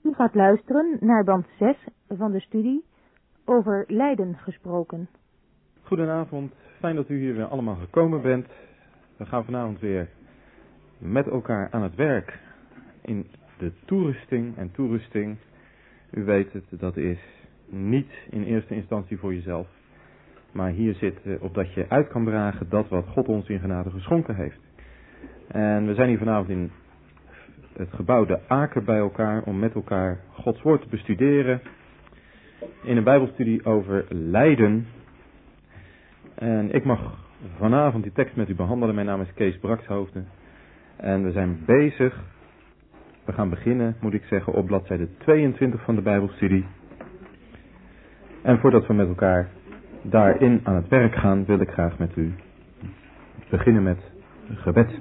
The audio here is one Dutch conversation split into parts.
U gaat luisteren naar band 6 van de studie over lijden gesproken. Goedenavond, fijn dat u hier weer allemaal gekomen bent. We gaan vanavond weer met elkaar aan het werk in de toerusting. En toerusting, u weet het, dat is niet in eerste instantie voor jezelf. Maar hier zit opdat je uit kan dragen dat wat God ons in genade geschonken heeft. En we zijn hier vanavond in het gebouw De Aker bij elkaar om met elkaar Gods woord te bestuderen. In een bijbelstudie over lijden. En ik mag vanavond die tekst met u behandelen. Mijn naam is Kees Brakshoofden. En we zijn bezig. We gaan beginnen, moet ik zeggen, op bladzijde 22 van de bijbelstudie. En voordat we met elkaar daarin aan het werk gaan, wil ik graag met u beginnen met een gebed.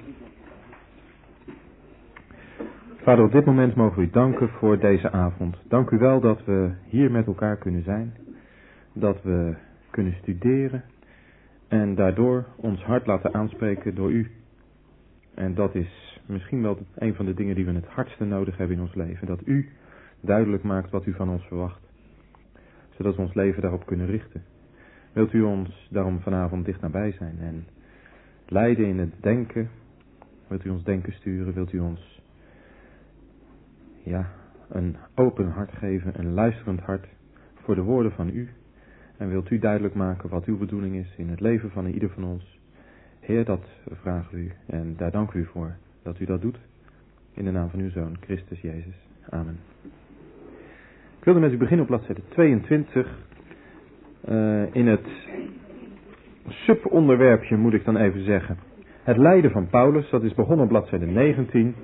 Vader, op dit moment mogen we u danken voor deze avond. Dank u wel dat we hier met elkaar kunnen zijn. Dat we kunnen studeren. En daardoor ons hart laten aanspreken door u. En dat is misschien wel een van de dingen die we het hardste nodig hebben in ons leven. Dat u duidelijk maakt wat u van ons verwacht. Zodat we ons leven daarop kunnen richten. Wilt u ons daarom vanavond dicht nabij zijn en leiden in het denken. Wilt u ons denken sturen. Wilt u ons een open hart geven. Een luisterend hart voor de woorden van u. En wilt u duidelijk maken wat uw bedoeling is in het leven van ieder van ons. Heer, dat vragen we u. En daar dank u voor dat u dat doet. In de naam van uw Zoon, Christus Jezus. Amen. Ik wilde met u beginnen op bladzijde 22. In het subonderwerpje moet ik dan even zeggen. Het lijden van Paulus, dat is begonnen op bladzijde 19.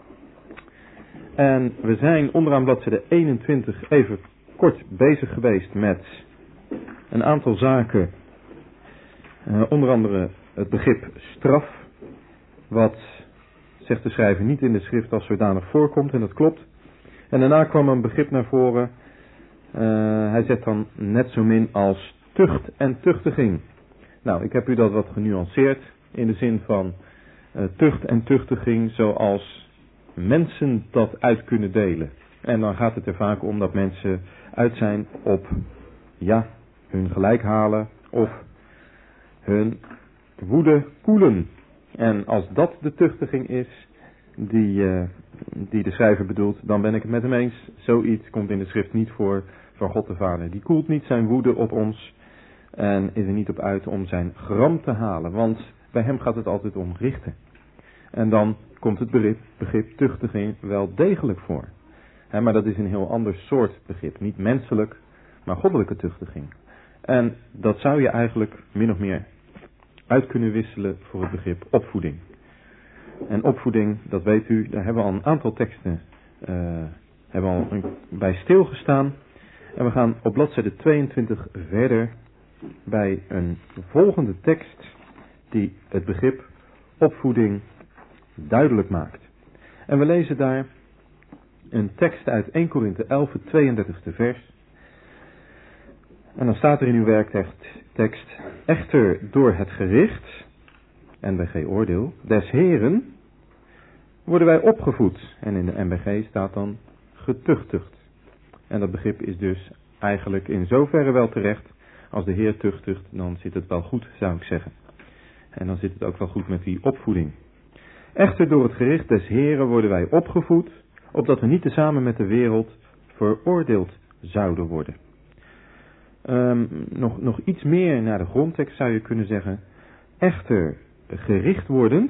En we zijn onderaan bladzijde 21 even kort bezig geweest met een aantal zaken. Onder andere het begrip straf. Wat, zegt de schrijver, niet in de schrift als zodanig voorkomt. En dat klopt. En daarna kwam een begrip naar voren. Hij zegt dan net zo min als tucht en tuchtiging. Nou, ik heb u dat wat genuanceerd. In de zin van tucht en tuchtiging zoals mensen dat uit kunnen delen. En dan gaat het er vaak om dat mensen uit zijn op hun gelijk halen of hun woede koelen. En als dat de tuchtiging is die de schrijver bedoelt, dan ben ik het met hem eens. Zoiets komt in de schrift niet voor van God de Vader. Die koelt niet zijn woede op ons en is er niet op uit om zijn gram te halen. Want bij hem gaat het altijd om richten. En dan komt het begrip tuchtiging wel degelijk voor. Maar dat is een heel ander soort begrip. Niet menselijk, maar goddelijke tuchtiging. En dat zou je eigenlijk min of meer uit kunnen wisselen voor het begrip opvoeding. En opvoeding, dat weet u, daar hebben we al een aantal teksten bij stilgestaan. En we gaan op bladzijde 22 verder bij een volgende tekst die het begrip opvoeding duidelijk maakt. En we lezen daar een tekst uit 1 Korinthe 11, het 32e vers. En dan staat er in uw werktekst: echter door het gericht, NBG oordeel, des Heren, worden wij opgevoed. En in de NBG staat dan getuchtigd. En dat begrip is dus eigenlijk in zoverre wel terecht. Als de Heer tuchtigt, dan zit het wel goed, zou ik zeggen. En dan zit het ook wel goed met die opvoeding. Echter door het gericht des Heren worden wij opgevoed, opdat we niet tezamen met de wereld veroordeeld zouden worden. Nog iets meer naar de grondtekst zou je kunnen zeggen. Echter gericht wordend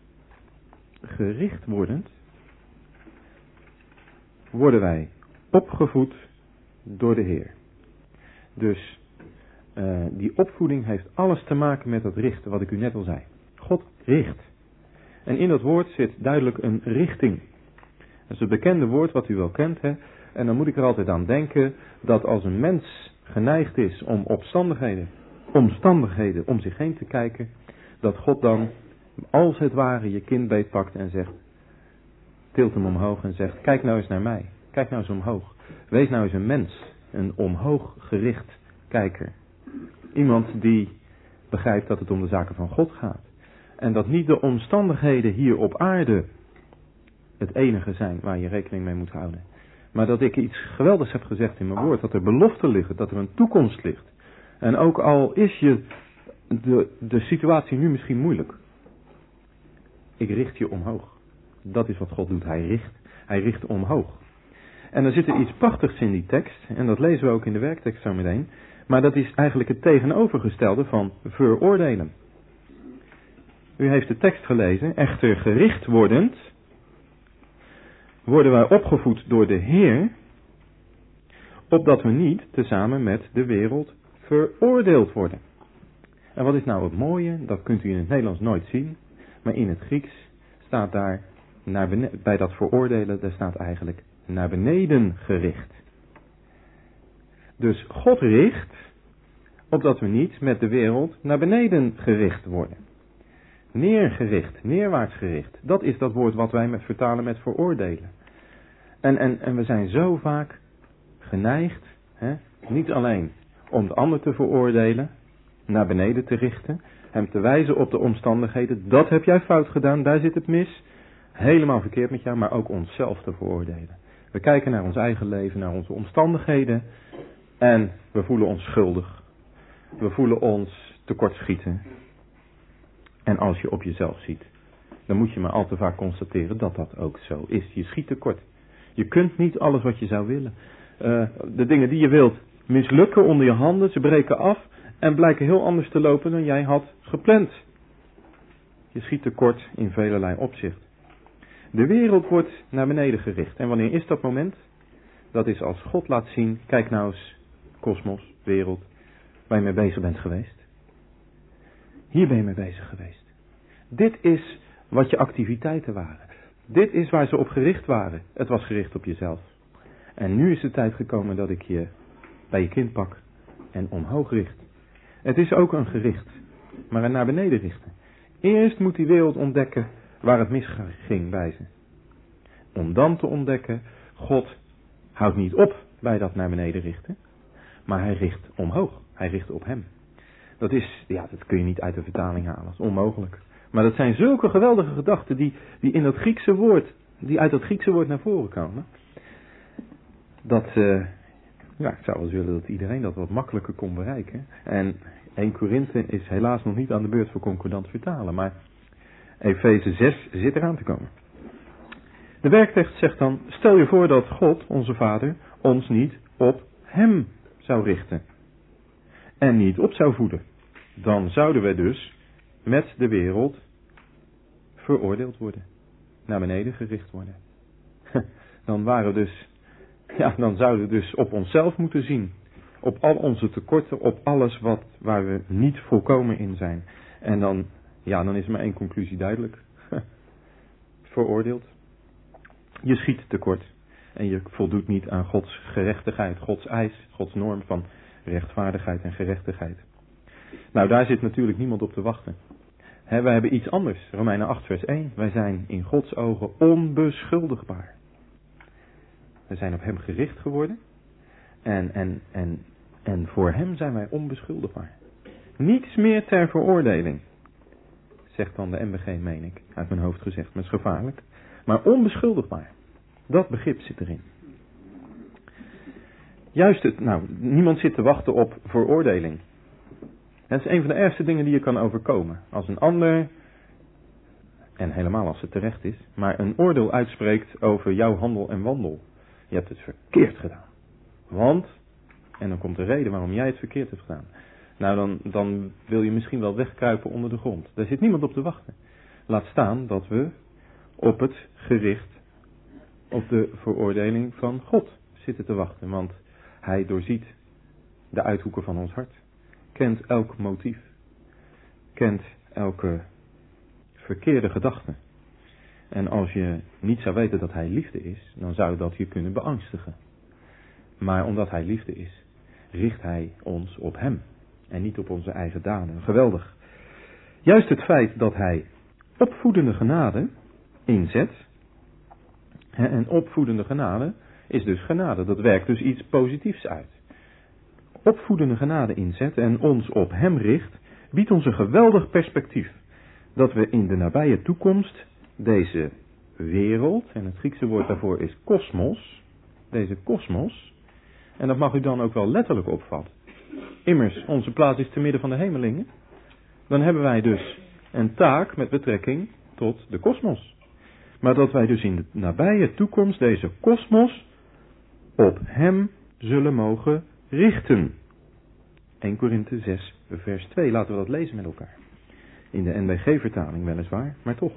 worden wij opgevoed door de Heer. Dus die opvoeding heeft alles te maken met dat richten wat ik u net al zei. God richt. En in dat woord zit duidelijk een richting. Dat is het bekende woord wat u wel kent. Hè? En dan moet ik er altijd aan denken dat als een mens geneigd is om omstandigheden om zich heen te kijken, dat God dan als het ware je kind beetpakt en zegt, tilt hem omhoog en zegt, kijk nou eens naar mij. Kijk nou eens omhoog. Wees nou eens een mens. Een omhoog gericht kijker. Iemand die begrijpt dat het om de zaken van God gaat. En dat niet de omstandigheden hier op aarde het enige zijn waar je rekening mee moet houden. Maar dat ik iets geweldigs heb gezegd in mijn woord. Dat er beloften liggen, dat er een toekomst ligt. En ook al is je de situatie nu misschien moeilijk. Ik richt je omhoog. Dat is wat God doet. Hij richt omhoog. En er zit er iets prachtigs in die tekst. En dat lezen we ook in de werktekst zo meteen. Maar dat is eigenlijk het tegenovergestelde van veroordelen. U heeft de tekst gelezen. Echter gericht wordend, worden wij opgevoed door de Heer, opdat we niet tezamen met de wereld veroordeeld worden. En wat is nou het mooie? Dat kunt u in het Nederlands nooit zien. Maar in het Grieks staat daar, bij dat veroordelen, daar staat eigenlijk naar beneden gericht. Dus God richt, opdat we niet met de wereld naar beneden gericht worden. Neergericht, neerwaarts gericht. Dat is dat woord wat wij vertalen met veroordelen. En we zijn zo vaak geneigd, niet alleen om de ander te veroordelen, naar beneden te richten, hem te wijzen op de omstandigheden. Dat heb jij fout gedaan, daar zit het mis. Helemaal verkeerd met jou, maar ook onszelf te veroordelen. We kijken naar ons eigen leven, naar onze omstandigheden en we voelen ons schuldig. We voelen ons tekortschieten. En als je op jezelf ziet, dan moet je maar al te vaak constateren dat dat ook zo is. Je schiet tekort. Je kunt niet alles wat je zou willen. De dingen die je wilt mislukken onder je handen, ze breken af en blijken heel anders te lopen dan jij had gepland. Je schiet tekort in velerlei opzicht. De wereld wordt naar beneden gericht. En wanneer is dat moment? Dat is als God laat zien, kijk nou eens, kosmos, wereld, waar je mee bezig bent geweest. Hier ben je mee bezig geweest. Dit is wat je activiteiten waren. Dit is waar ze op gericht waren. Het was gericht op jezelf. En nu is de tijd gekomen dat ik je bij je kind pak en omhoog richt. Het is ook een gericht, maar een naar beneden richten. Eerst moet die wereld ontdekken waar het misging bij ze. Om dan te ontdekken, God houdt niet op bij dat naar beneden richten, maar hij richt omhoog. Hij richt op hem. Dat kun je niet uit de vertaling halen, dat is onmogelijk. Maar dat zijn zulke geweldige gedachten die in dat Griekse woord, die uit dat Griekse woord naar voren komen. Dat, ik zou wel eens willen dat iedereen dat wat makkelijker kon bereiken. En 1 Korinthe is helaas nog niet aan de beurt voor concordant vertalen, maar Efeze 6 zit eraan te komen. De werktekst zegt dan, stel je voor dat God, onze Vader, ons niet op hem zou richten. En niet op zou voeden. Dan zouden we dus met de wereld veroordeeld worden. Naar beneden gericht worden. Dan zouden we dus op onszelf moeten zien. Op al onze tekorten, op alles waar we niet volkomen in zijn. En dan is maar één conclusie duidelijk. Veroordeeld. Je schiet tekort. En je voldoet niet aan Gods gerechtigheid, Gods eis, Gods norm van rechtvaardigheid en gerechtigheid. Nou, daar zit natuurlijk niemand op te wachten. Wij hebben iets anders. Romeinen 8 vers 1. Wij zijn in Gods ogen onbeschuldigbaar. We zijn op hem gericht geworden. En voor hem zijn wij onbeschuldigbaar. Niets meer ter veroordeling. Zegt dan de MBG, meen ik. Uit mijn hoofd gezegd. Maar het is gevaarlijk. Maar onbeschuldigbaar. Dat begrip zit erin. Niemand zit te wachten op veroordeling. Dat is een van de ergste dingen die je kan overkomen. Als een ander, en helemaal als het terecht is, maar een oordeel uitspreekt over jouw handel en wandel. Je hebt het verkeerd gedaan. Want, en dan komt de reden waarom jij het verkeerd hebt gedaan. Nou, dan wil je misschien wel wegkruipen onder de grond. Daar zit niemand op te wachten. Laat staan dat we op het gericht, op de veroordeling van God zitten te wachten. Want hij doorziet de uithoeken van ons hart. Kent elk motief. Kent elke verkeerde gedachte. En als je niet zou weten dat hij liefde is, dan zou dat je kunnen beangstigen. Maar omdat hij liefde is, richt hij ons op hem. En niet op onze eigen daden. Geweldig. Juist het feit dat hij opvoedende genade inzet. En opvoedende genade is dus genade. Dat werkt dus iets positiefs uit. Opvoedende genade inzet en ons op hem richt, biedt ons een geweldig perspectief. Dat we in de nabije toekomst deze wereld, en het Griekse woord daarvoor is kosmos, deze kosmos. En dat mag u dan ook wel letterlijk opvatten. Immers, onze plaats is te midden van de hemelingen. Dan hebben wij dus een taak met betrekking tot de kosmos. Maar dat wij dus in de nabije toekomst deze kosmos op hem zullen mogen richten. 1 Korinthe 6 vers 2. Laten we dat lezen met elkaar. In de NBG-vertaling weliswaar, maar toch.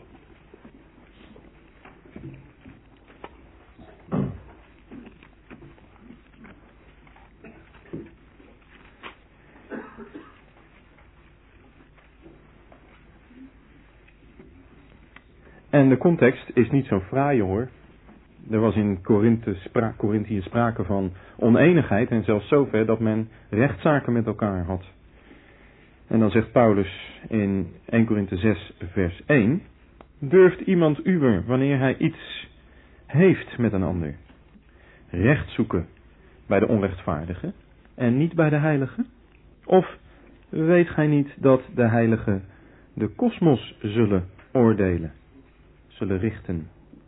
En de context is niet zo fraai hoor. Er was in Korinthië sprake van oneenigheid en zelfs zover dat men rechtszaken met elkaar had. En dan zegt Paulus in 1 Korinthe 6 vers 1. Durft iemand uwer, wanneer hij iets heeft met een ander, recht zoeken bij de onrechtvaardige en niet bij de heilige? Of weet gij niet dat de heiligen de kosmos zullen oordelen, zullen richten?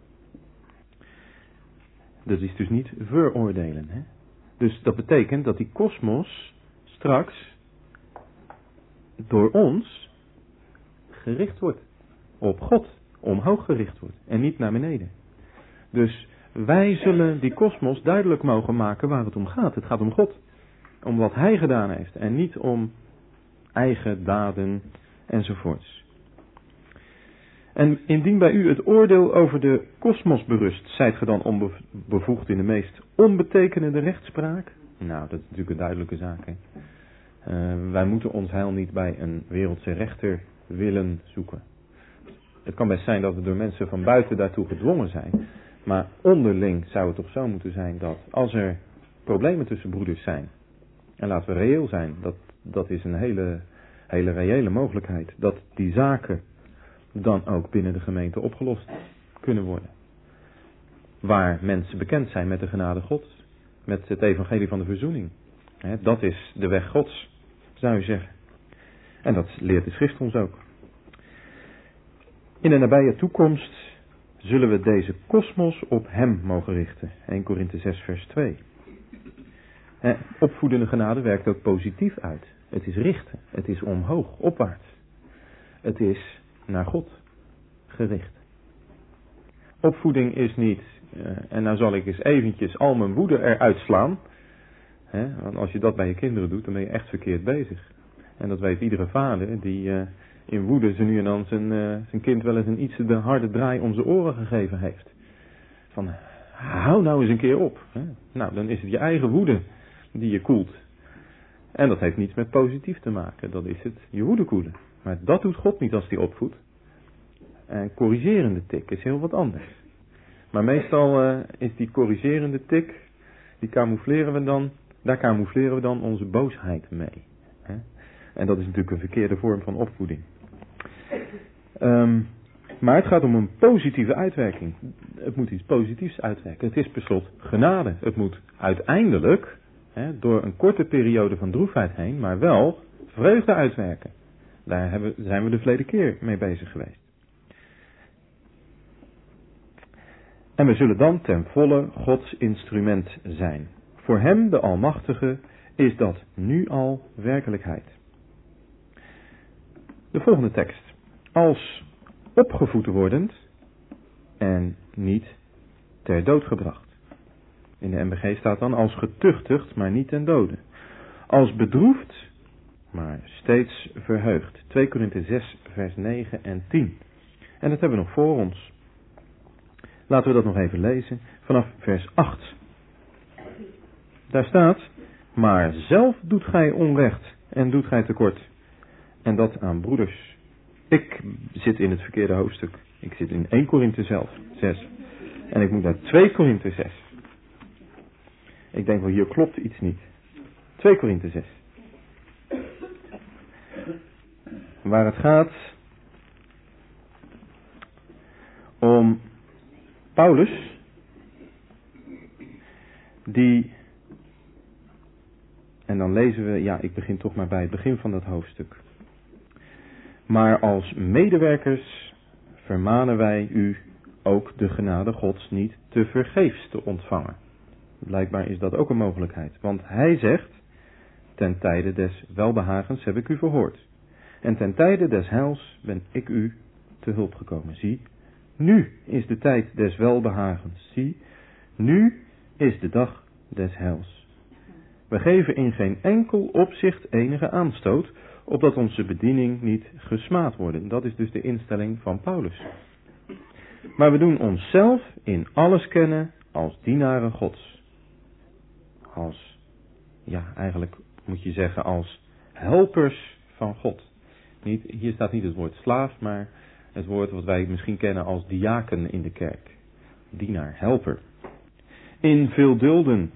Dat is dus niet veroordelen. Hè? Dus dat betekent dat die kosmos straks door ons gericht wordt. Op God. Omhoog gericht wordt. En niet naar beneden. Dus wij zullen die kosmos duidelijk mogen maken waar het om gaat. Het gaat om God. Om wat Hij gedaan heeft. En niet om eigen daden enzovoorts. En indien bij u het oordeel over de kosmos berust, zijt ge dan onbevoegd in de meest onbetekenende rechtspraak? Nou, dat is natuurlijk een duidelijke zaak. Hè? Wij moeten ons heil niet bij een wereldse rechter willen zoeken. Het kan best zijn dat we door mensen van buiten daartoe gedwongen zijn. Maar onderling zou het toch zo moeten zijn dat als er problemen tussen broeders zijn, en laten we reëel zijn, dat is een hele reële mogelijkheid, dat die zaken dan ook binnen de gemeente opgelost kunnen worden. Waar mensen bekend zijn met de genade Gods, met het evangelie van de verzoening. Dat is de weg Gods, zou je zeggen. En dat leert de schrift ons ook. In de nabije toekomst zullen we deze kosmos op hem mogen richten. 1 Korinthe 6 vers 2. Opvoedende genade werkt ook positief uit. Het is richten. Het is omhoog, opwaarts. Het is naar God gericht. Opvoeding is niet, en nou zal ik eens eventjes al mijn woede eruit slaan. Want als je dat bij je kinderen doet, dan ben je echt verkeerd bezig. En dat weet iedere vader die in woede ze nu en dan zijn kind wel eens een iets te harde draai om zijn oren gegeven heeft. Van, hou nou eens een keer op. Nou, dan is het je eigen woede die je koelt. En dat heeft niets met positief te maken. Dat is het, je woede koelen. Maar dat doet God niet als hij opvoedt. En corrigerende tik is heel wat anders. Maar meestal is die corrigerende tik, daar camoufleren we dan onze boosheid mee. En dat is natuurlijk een verkeerde vorm van opvoeding. Maar het gaat om een positieve uitwerking. Het moet iets positiefs uitwerken. Het is per slot genade. Het moet uiteindelijk, door een korte periode van droefheid heen, maar wel vreugde uitwerken. Daar zijn we de verleden keer mee bezig geweest. En we zullen dan ten volle Gods instrument zijn. Voor hem, de Almachtige, is dat nu al werkelijkheid. De volgende tekst. Als opgevoed wordend en niet ter dood gebracht. In de NBG staat dan als getuchtigd, maar niet ten dode. Als bedroefd, maar steeds verheugd. 2 Korinthe 6 vers 9 en 10. En dat hebben we nog voor ons. Laten we dat nog even lezen vanaf vers 8. Daar staat, maar zelf doet gij onrecht en doet gij tekort. En dat aan broeders. Ik zit in het verkeerde hoofdstuk. Ik zit in 1 Korinthe 6. En ik moet naar 2 Korinthe 6. Ik denk wel, hier klopt iets niet. 2 Korinthe 6. Waar het gaat om Paulus, die, en dan lezen we, ik begin toch maar bij het begin van dat hoofdstuk. Maar als medewerkers vermanen wij u ook de genade Gods niet te vergeefs te ontvangen. Blijkbaar is dat ook een mogelijkheid. Want hij zegt, ten tijde des welbehagens heb ik u verhoord. En ten tijde des heils ben ik u te hulp gekomen. Zie, nu is de tijd des welbehagens. Zie, nu is de dag des heils. We geven in geen enkel opzicht enige aanstoot, opdat onze bediening niet gesmaad worden. Dat is dus de instelling van Paulus. Maar we doen onszelf in alles kennen als dienaren Gods. Als, eigenlijk moet je zeggen als helpers van God. Hier staat niet het woord slaaf, maar het woord wat wij misschien kennen als diaken in de kerk. Dienaar, helper. In veel dulden,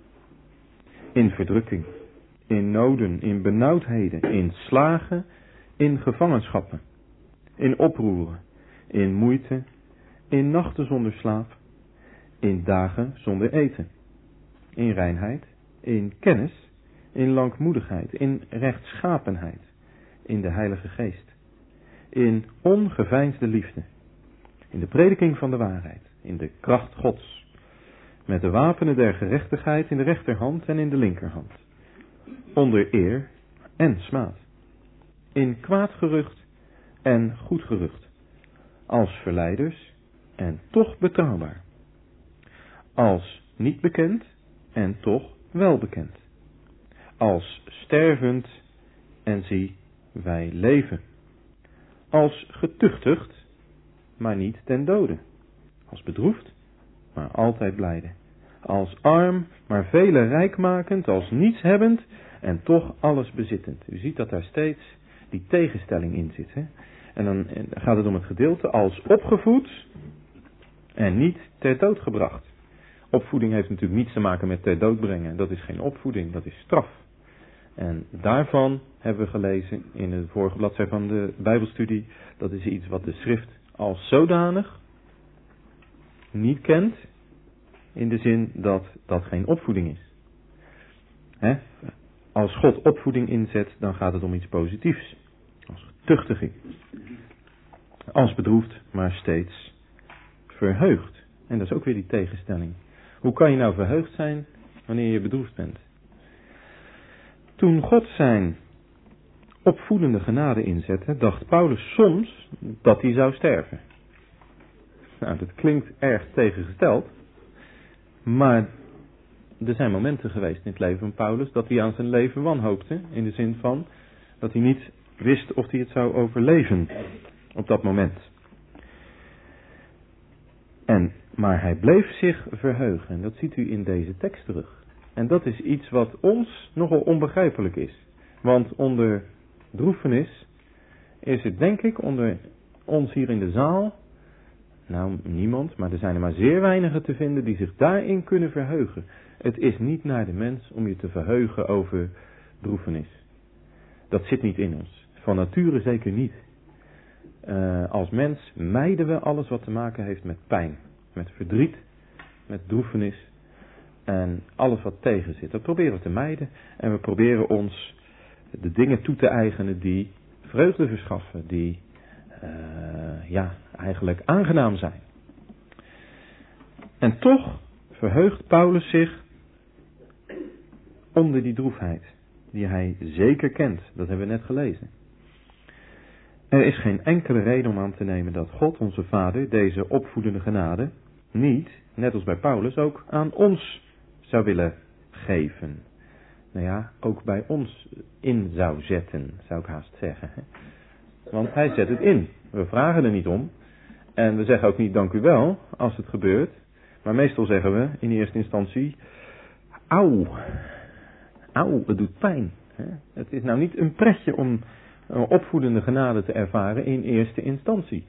in verdrukking, in noden, in benauwdheden, in slagen, in gevangenschappen, in oproeren, in moeite, in nachten zonder slaap, in dagen zonder eten, in reinheid, in kennis, in langmoedigheid, in rechtschapenheid, in de Heilige Geest, in ongeveinsde liefde, in de prediking van de waarheid, in de kracht Gods, met de wapenen der gerechtigheid in de rechterhand en in de linkerhand, onder eer en smaad, in kwaad gerucht en goed gerucht, als verleiders en toch betrouwbaar, als niet bekend en toch wel bekend, als stervend en zie wij leven, als getuchtigd, maar niet ten dode, als bedroefd, maar altijd blijde, als arm, maar vele rijkmakend, als nietshebbend en toch alles bezittend. U ziet dat daar steeds die tegenstelling in zit. Hè? En dan gaat het om het gedeelte als opgevoed en niet ter dood gebracht. Opvoeding heeft natuurlijk niets te maken met ter dood brengen. Dat is geen opvoeding, dat is straf. En daarvan hebben we gelezen in de vorige bladzijde van de Bijbelstudie. Dat is iets wat de schrift als zodanig niet kent. In de zin dat dat geen opvoeding is. Hè? Als God opvoeding inzet, dan gaat het om iets positiefs. Als tuchtiging. Als bedroefd, maar steeds verheugd. En dat is ook weer die tegenstelling. Hoe kan je nou verheugd zijn wanneer je bedroefd bent? Toen God zijn opvoedende genade inzette, dacht Paulus soms dat hij zou sterven. Nou, dat klinkt erg tegengesteld. Maar er zijn momenten geweest in het leven van Paulus dat hij aan zijn leven wanhoopte. In de zin van dat hij niet wist of hij het zou overleven op dat moment. Maar hij bleef zich verheugen. En dat ziet u in deze tekst terug. En dat is iets wat ons nogal onbegrijpelijk is. Want onder droefenis is het denk ik onder ons hier in de zaal, nou niemand, maar er zijn er maar zeer weinigen te vinden die zich daarin kunnen verheugen. Het is niet naar de mens om je te verheugen over droefenis. Dat zit niet in ons. Van nature zeker niet. Als mens mijden we alles wat te maken heeft met pijn, met verdriet, met droefenis en alles wat tegen zit. Dat proberen we te mijden en we proberen ons de dingen toe te eigenen die vreugde verschaffen, die eigenlijk aangenaam zijn. En toch verheugt Paulus zich onder die droefheid, die hij zeker kent. Dat hebben we net gelezen. Er is geen enkele reden om aan te nemen dat God, onze Vader, deze opvoedende genade niet, net als bij Paulus, ook aan ons zou willen geven. Nou ja, ook bij ons in zou zetten, zou ik haast zeggen. Want hij zet het in. We vragen er niet om. En we zeggen ook niet dank u wel als het gebeurt. Maar meestal zeggen we in eerste instantie, auw, het doet pijn. Het is nou niet een pretje om opvoedende genade te ervaren in eerste instantie.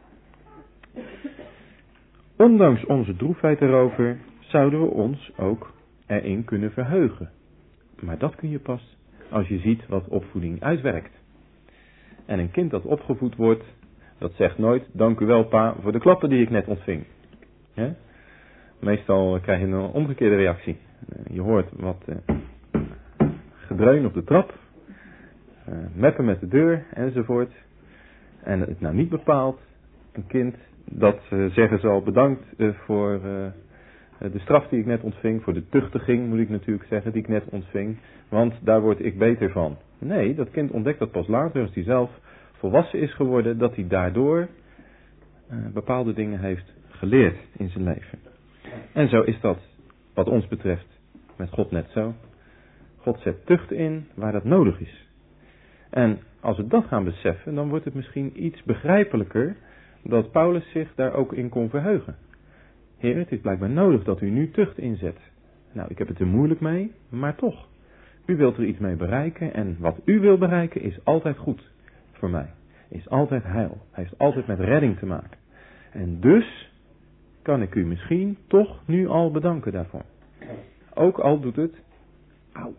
Ondanks onze droefheid erover zouden we ons ook erin kunnen verheugen. Maar dat kun je pas als je ziet wat opvoeding uitwerkt. En een kind dat opgevoed wordt, dat zegt nooit, dank u wel pa voor de klappen die ik net ontving. Ja? Meestal krijg je een omgekeerde reactie. Je hoort wat gedreun op de trap, meppen met de deur enzovoort. En het nou niet bepaald een kind dat zeggen zal bedankt voor de straf die ik net ontving, voor de tuchtiging moet ik natuurlijk zeggen, die ik net ontving, want daar word ik beter van. Nee, dat kind ontdekt dat pas later, als hij zelf volwassen is geworden, dat hij daardoor bepaalde dingen heeft geleerd in zijn leven. En zo is dat wat ons betreft met God net zo. God zet tucht in waar dat nodig is. En als we dat gaan beseffen, dan wordt het misschien iets begrijpelijker dat Paulus zich daar ook in kon verheugen. Heer, het is blijkbaar nodig dat u nu tucht inzet. Nou, ik heb het er moeilijk mee, maar toch. U wilt er iets mee bereiken en wat u wil bereiken is altijd goed voor mij. Is altijd heil. Heeft altijd met redding te maken. En dus kan ik u misschien toch nu al bedanken daarvoor. Ook al doet het auw.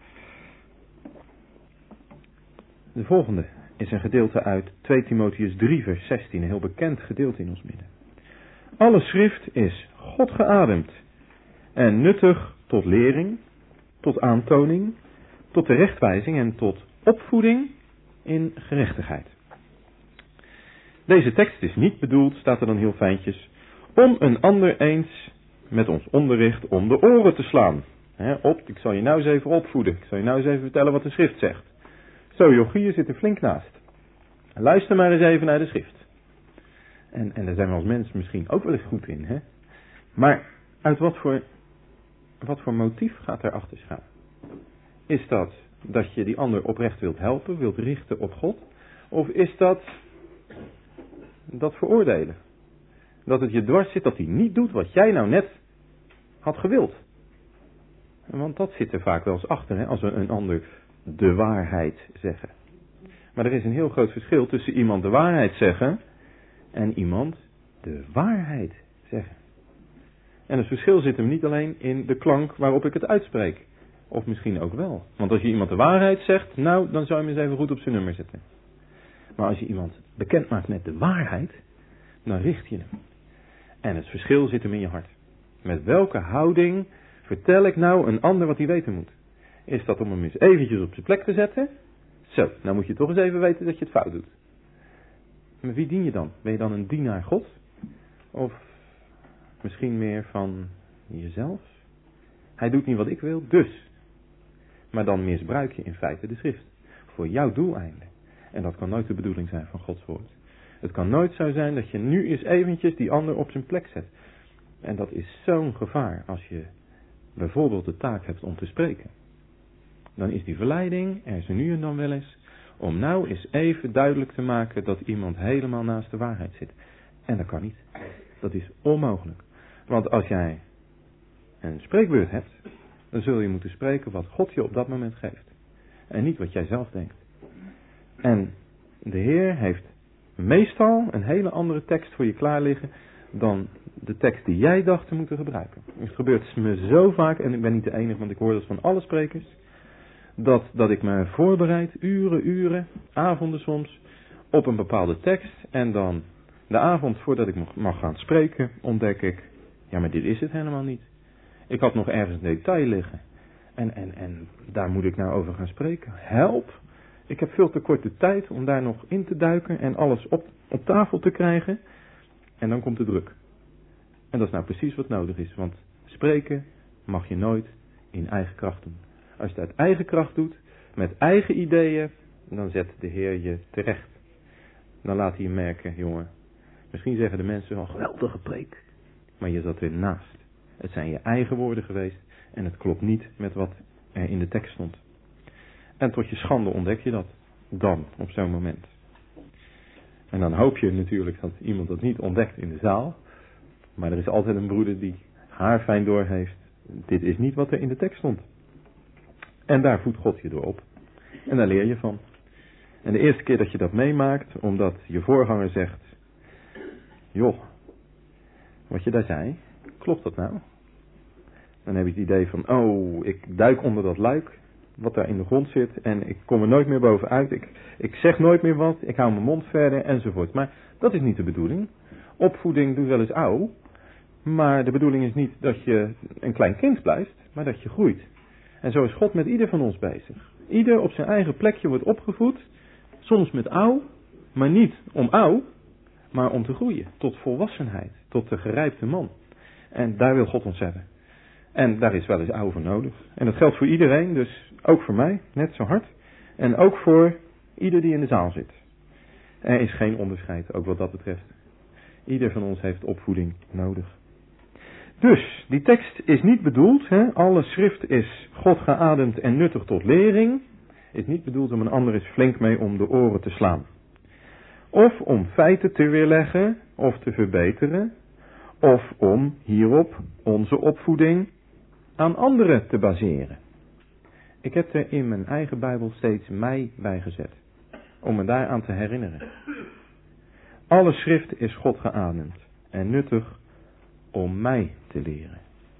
De volgende is een gedeelte uit 2 Timotheüs 3 vers 16. Een heel bekend gedeelte in ons midden. Alle schrift is God geademd en nuttig tot lering, tot aantoning, tot terechtwijzing en tot opvoeding in gerechtigheid. Deze tekst is niet bedoeld, staat er dan heel fijntjes, om een ander eens met ons onderricht om de oren te slaan. Ik zal je nou eens even opvoeden, ik zal je nou eens even vertellen wat de schrift zegt. Zo jochie, je zit er flink naast. Luister maar eens even naar de schrift. En daar zijn we als mensen misschien ook wel eens goed in. Hè? Maar uit wat voor motief gaat er achter schuil? Is dat je die ander oprecht wilt helpen, wilt richten op God? Of is dat veroordelen? Dat het je dwars zit dat hij niet doet wat jij nou net had gewild. Want dat zit er vaak wel eens achter, hè, als we een ander de waarheid zeggen. Maar er is een heel groot verschil tussen iemand de waarheid zeggen en iemand de waarheid zeggen. En het verschil zit hem niet alleen in de klank waarop ik het uitspreek. Of misschien ook wel. Want als je iemand de waarheid zegt, nou, dan zou je hem eens even goed op zijn nummer zetten. Maar als je iemand bekend maakt met de waarheid, dan richt je hem. En het verschil zit hem in je hart. Met welke houding vertel ik nou een ander wat hij weten moet? Is dat om hem eens eventjes op zijn plek te zetten? Zo, nou moet je toch eens even weten dat je het fout doet. Maar wie dien je dan? Ben je dan een dienaar God? Of misschien meer van jezelf? Hij doet niet wat ik wil, dus. Maar dan misbruik je in feite de schrift. Voor jouw doeleinde. En dat kan nooit de bedoeling zijn van Gods woord. Het kan nooit zo zijn dat je nu eens eventjes die ander op zijn plek zet. En dat is zo'n gevaar als je bijvoorbeeld de taak hebt om te spreken. Dan is die verleiding, er is er nu en dan wel eens, om nou eens even duidelijk te maken dat iemand helemaal naast de waarheid zit. En dat kan niet. Dat is onmogelijk. Want als jij een spreekbeurt hebt, dan zul je moeten spreken wat God je op dat moment geeft. En niet wat jij zelf denkt. En de Heer heeft meestal een hele andere tekst voor je klaar liggen dan de tekst die jij dacht te moeten gebruiken. Het gebeurt me zo vaak, en ik ben niet de enige, want ik hoor dat van alle sprekers, dat ik me voorbereid, uren, avonden soms, op een bepaalde tekst. En dan de avond voordat ik mag gaan spreken, ontdek ik, ja, maar dit is het helemaal niet. Ik had nog ergens een detail liggen. En daar moet ik nou over gaan spreken. Help! Ik heb veel te korte tijd om daar nog in te duiken en alles op tafel te krijgen. En dan komt de druk. En dat is nou precies wat nodig is. Want spreken mag je nooit in eigen kracht doen. Als je het uit eigen kracht doet, met eigen ideeën, dan zet de Heer je terecht. Dan laat hij je merken, jongen. Misschien zeggen de mensen wel, geweldige preek. Maar je zat er naast. Het zijn je eigen woorden geweest. En het klopt niet met wat er in de tekst stond. En tot je schande ontdek je dat. Dan, op zo'n moment. En dan hoop je natuurlijk dat iemand dat niet ontdekt in de zaal. Maar er is altijd een broeder die haarfijn doorheeft. Dit is niet wat er in de tekst stond. En daar voedt God je door op. En daar leer je van. En de eerste keer dat je dat meemaakt, omdat je voorganger zegt, joh, wat je daar zei, klopt dat nou? Dan heb je het idee van, oh, ik duik onder dat luik, wat daar in de grond zit, en ik kom er nooit meer bovenuit, ik zeg nooit meer wat, ik hou mijn mond verder, enzovoort. Maar dat is niet de bedoeling. Opvoeding doet wel eens ouw, maar de bedoeling is niet dat je een klein kind blijft, maar dat je groeit. En zo is God met ieder van ons bezig. Ieder op zijn eigen plekje wordt opgevoed, soms met ouw, maar niet om ouw, maar om te groeien, tot volwassenheid, tot de gerijpte man. En daar wil God ons hebben. En daar is wel eens ouwe voor nodig. En dat geldt voor iedereen, dus ook voor mij, net zo hard. En ook voor ieder die in de zaal zit. Er is geen onderscheid, ook wat dat betreft. Ieder van ons heeft opvoeding nodig. Dus, die tekst is niet bedoeld, alle schrift is God geademd en nuttig tot lering, is niet bedoeld om een ander eens flink mee om de oren te slaan. Of om feiten te weerleggen, of te verbeteren, of om hierop onze opvoeding aan anderen te baseren. Ik heb er in mijn eigen Bijbel steeds mij bij gezet, om me daaraan te herinneren. Alle schrift is God geademd en nuttig om mij te leren.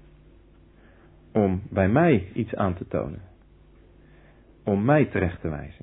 Om bij mij iets aan te tonen. Om mij terecht te wijzen.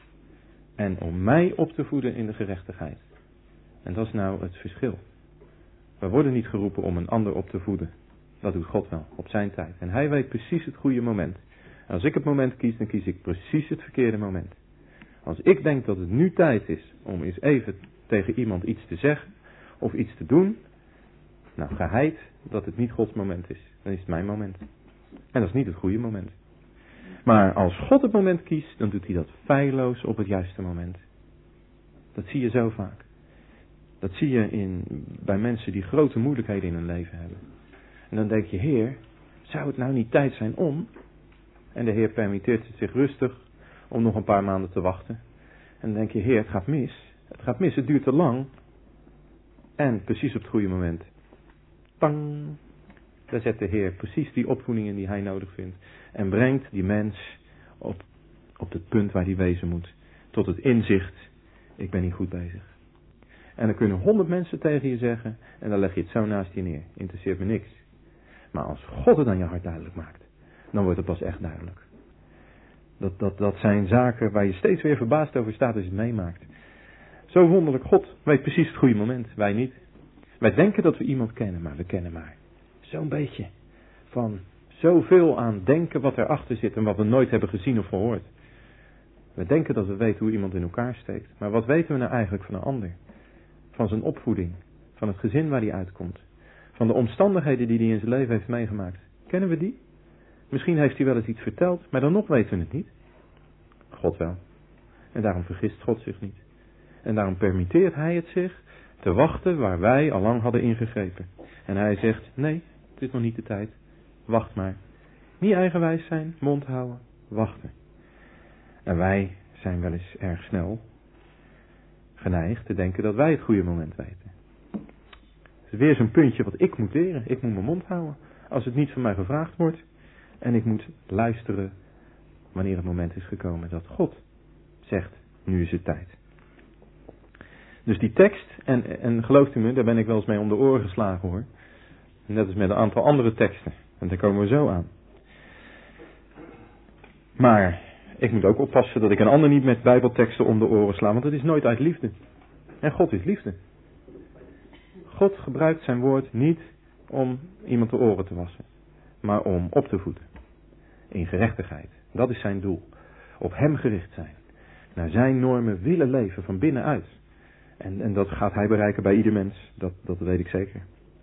En om mij op te voeden in de gerechtigheid. En dat is nou het verschil. We worden niet geroepen om een ander op te voeden. Dat doet God wel, op zijn tijd. En hij weet precies het goede moment. En als ik het moment kies, dan kies ik precies het verkeerde moment. Als ik denk dat het nu tijd is om eens even tegen iemand iets te zeggen of iets te doen, nou, geheid dat het niet Gods moment is. Dan is het mijn moment. En dat is niet het goede moment. Maar als God het moment kiest, dan doet hij dat feilloos op het juiste moment. Dat zie je zo vaak. Dat zie je bij mensen die grote moeilijkheden in hun leven hebben. En dan denk je, Heer, zou het nou niet tijd zijn om? En de Heer permitteert het zich rustig om nog een paar maanden te wachten. En dan denk je, Heer, het gaat mis. Het gaat mis, het duurt te lang. En precies op het goede moment. Tang! Daar zet de Heer precies die opvoeding in die hij nodig vindt. En brengt die mens op het punt waar hij wezen moet. Tot het inzicht, ik ben niet goed bezig. En dan kunnen 100 mensen tegen je zeggen, en dan leg je het zo naast je neer. Interesseert me niks. Maar als God het aan je hart duidelijk maakt, dan wordt het pas echt duidelijk. Dat zijn zaken waar je steeds weer verbaasd over staat als je het meemaakt. Zo wonderlijk, God weet precies het goede moment, wij niet. Wij denken dat we iemand kennen, maar we kennen maar zo'n beetje van zoveel aan denken wat erachter zit en wat we nooit hebben gezien of gehoord. We denken dat we weten hoe iemand in elkaar steekt, maar wat weten we nou eigenlijk van een ander? Van zijn opvoeding, van het gezin waar hij uitkomt, van de omstandigheden die hij in zijn leven heeft meegemaakt. Kennen we die? Misschien heeft hij wel eens iets verteld, maar dan nog weten we het niet. God wel. En daarom vergist God zich niet. En daarom permitteert hij het zich te wachten waar wij al lang hadden ingegrepen. En hij zegt, nee, het is nog niet de tijd. Wacht maar. Niet eigenwijs zijn, mond houden, wachten. En wij zijn wel eens erg snel geneigd te denken dat wij het goede moment weten. Het is weer zo'n puntje wat ik moet leren. Ik moet mijn mond houden als het niet van mij gevraagd wordt. En ik moet luisteren wanneer het moment is gekomen dat God zegt, nu is het tijd. Dus die tekst, en gelooft u me, daar ben ik wel eens mee om de oren geslagen hoor. Net als met een aantal andere teksten. En daar komen we zo aan. Maar ik moet ook oppassen dat ik een ander niet met bijbelteksten om de oren sla. Want het is nooit uit liefde. En God is liefde. God gebruikt zijn woord niet om iemand de oren te wassen. Maar om op te voeden. In gerechtigheid. Dat is zijn doel. Op hem gericht zijn. Naar zijn normen willen leven van binnenuit. En dat gaat hij bereiken bij ieder mens. Dat weet ik zeker.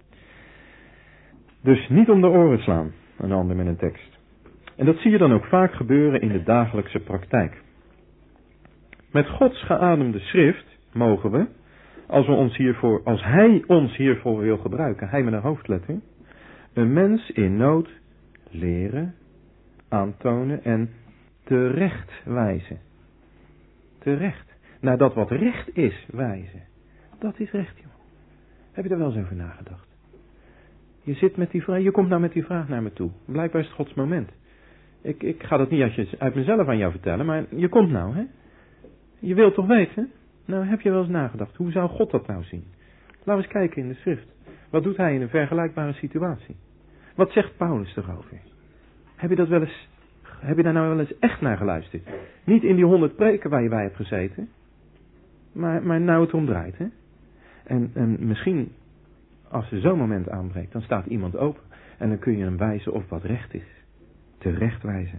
Dus niet om de oren slaan. Een ander met een tekst. En dat zie je dan ook vaak gebeuren in de dagelijkse praktijk. Met Gods geademde schrift mogen we, als hij ons hiervoor wil gebruiken, hij met een hoofdletter, een mens in nood leren, aantonen en terechtwijzen. Terecht. Naar dat wat recht is wijzen. Dat is recht, joh. Heb je daar wel eens over nagedacht? Je zit met die vraag, je komt nou met die vraag naar me toe. Blijkbaar is het Gods moment. Ik ga dat niet uit mezelf aan jou vertellen, maar je komt nou, hè? Je wilt toch weten? Nou, heb je wel eens nagedacht, hoe zou God dat nou zien? Laten we eens kijken in de schrift. Wat doet hij in een vergelijkbare situatie? Wat zegt Paulus erover? Heb je daar nou wel eens echt naar geluisterd? Niet in die 100 preken waar je bij hebt gezeten, maar nou het omdraait, hè? En misschien, als er zo'n moment aanbreekt, dan staat iemand open en dan kun je hem wijzen op wat recht is. Terecht wijzen.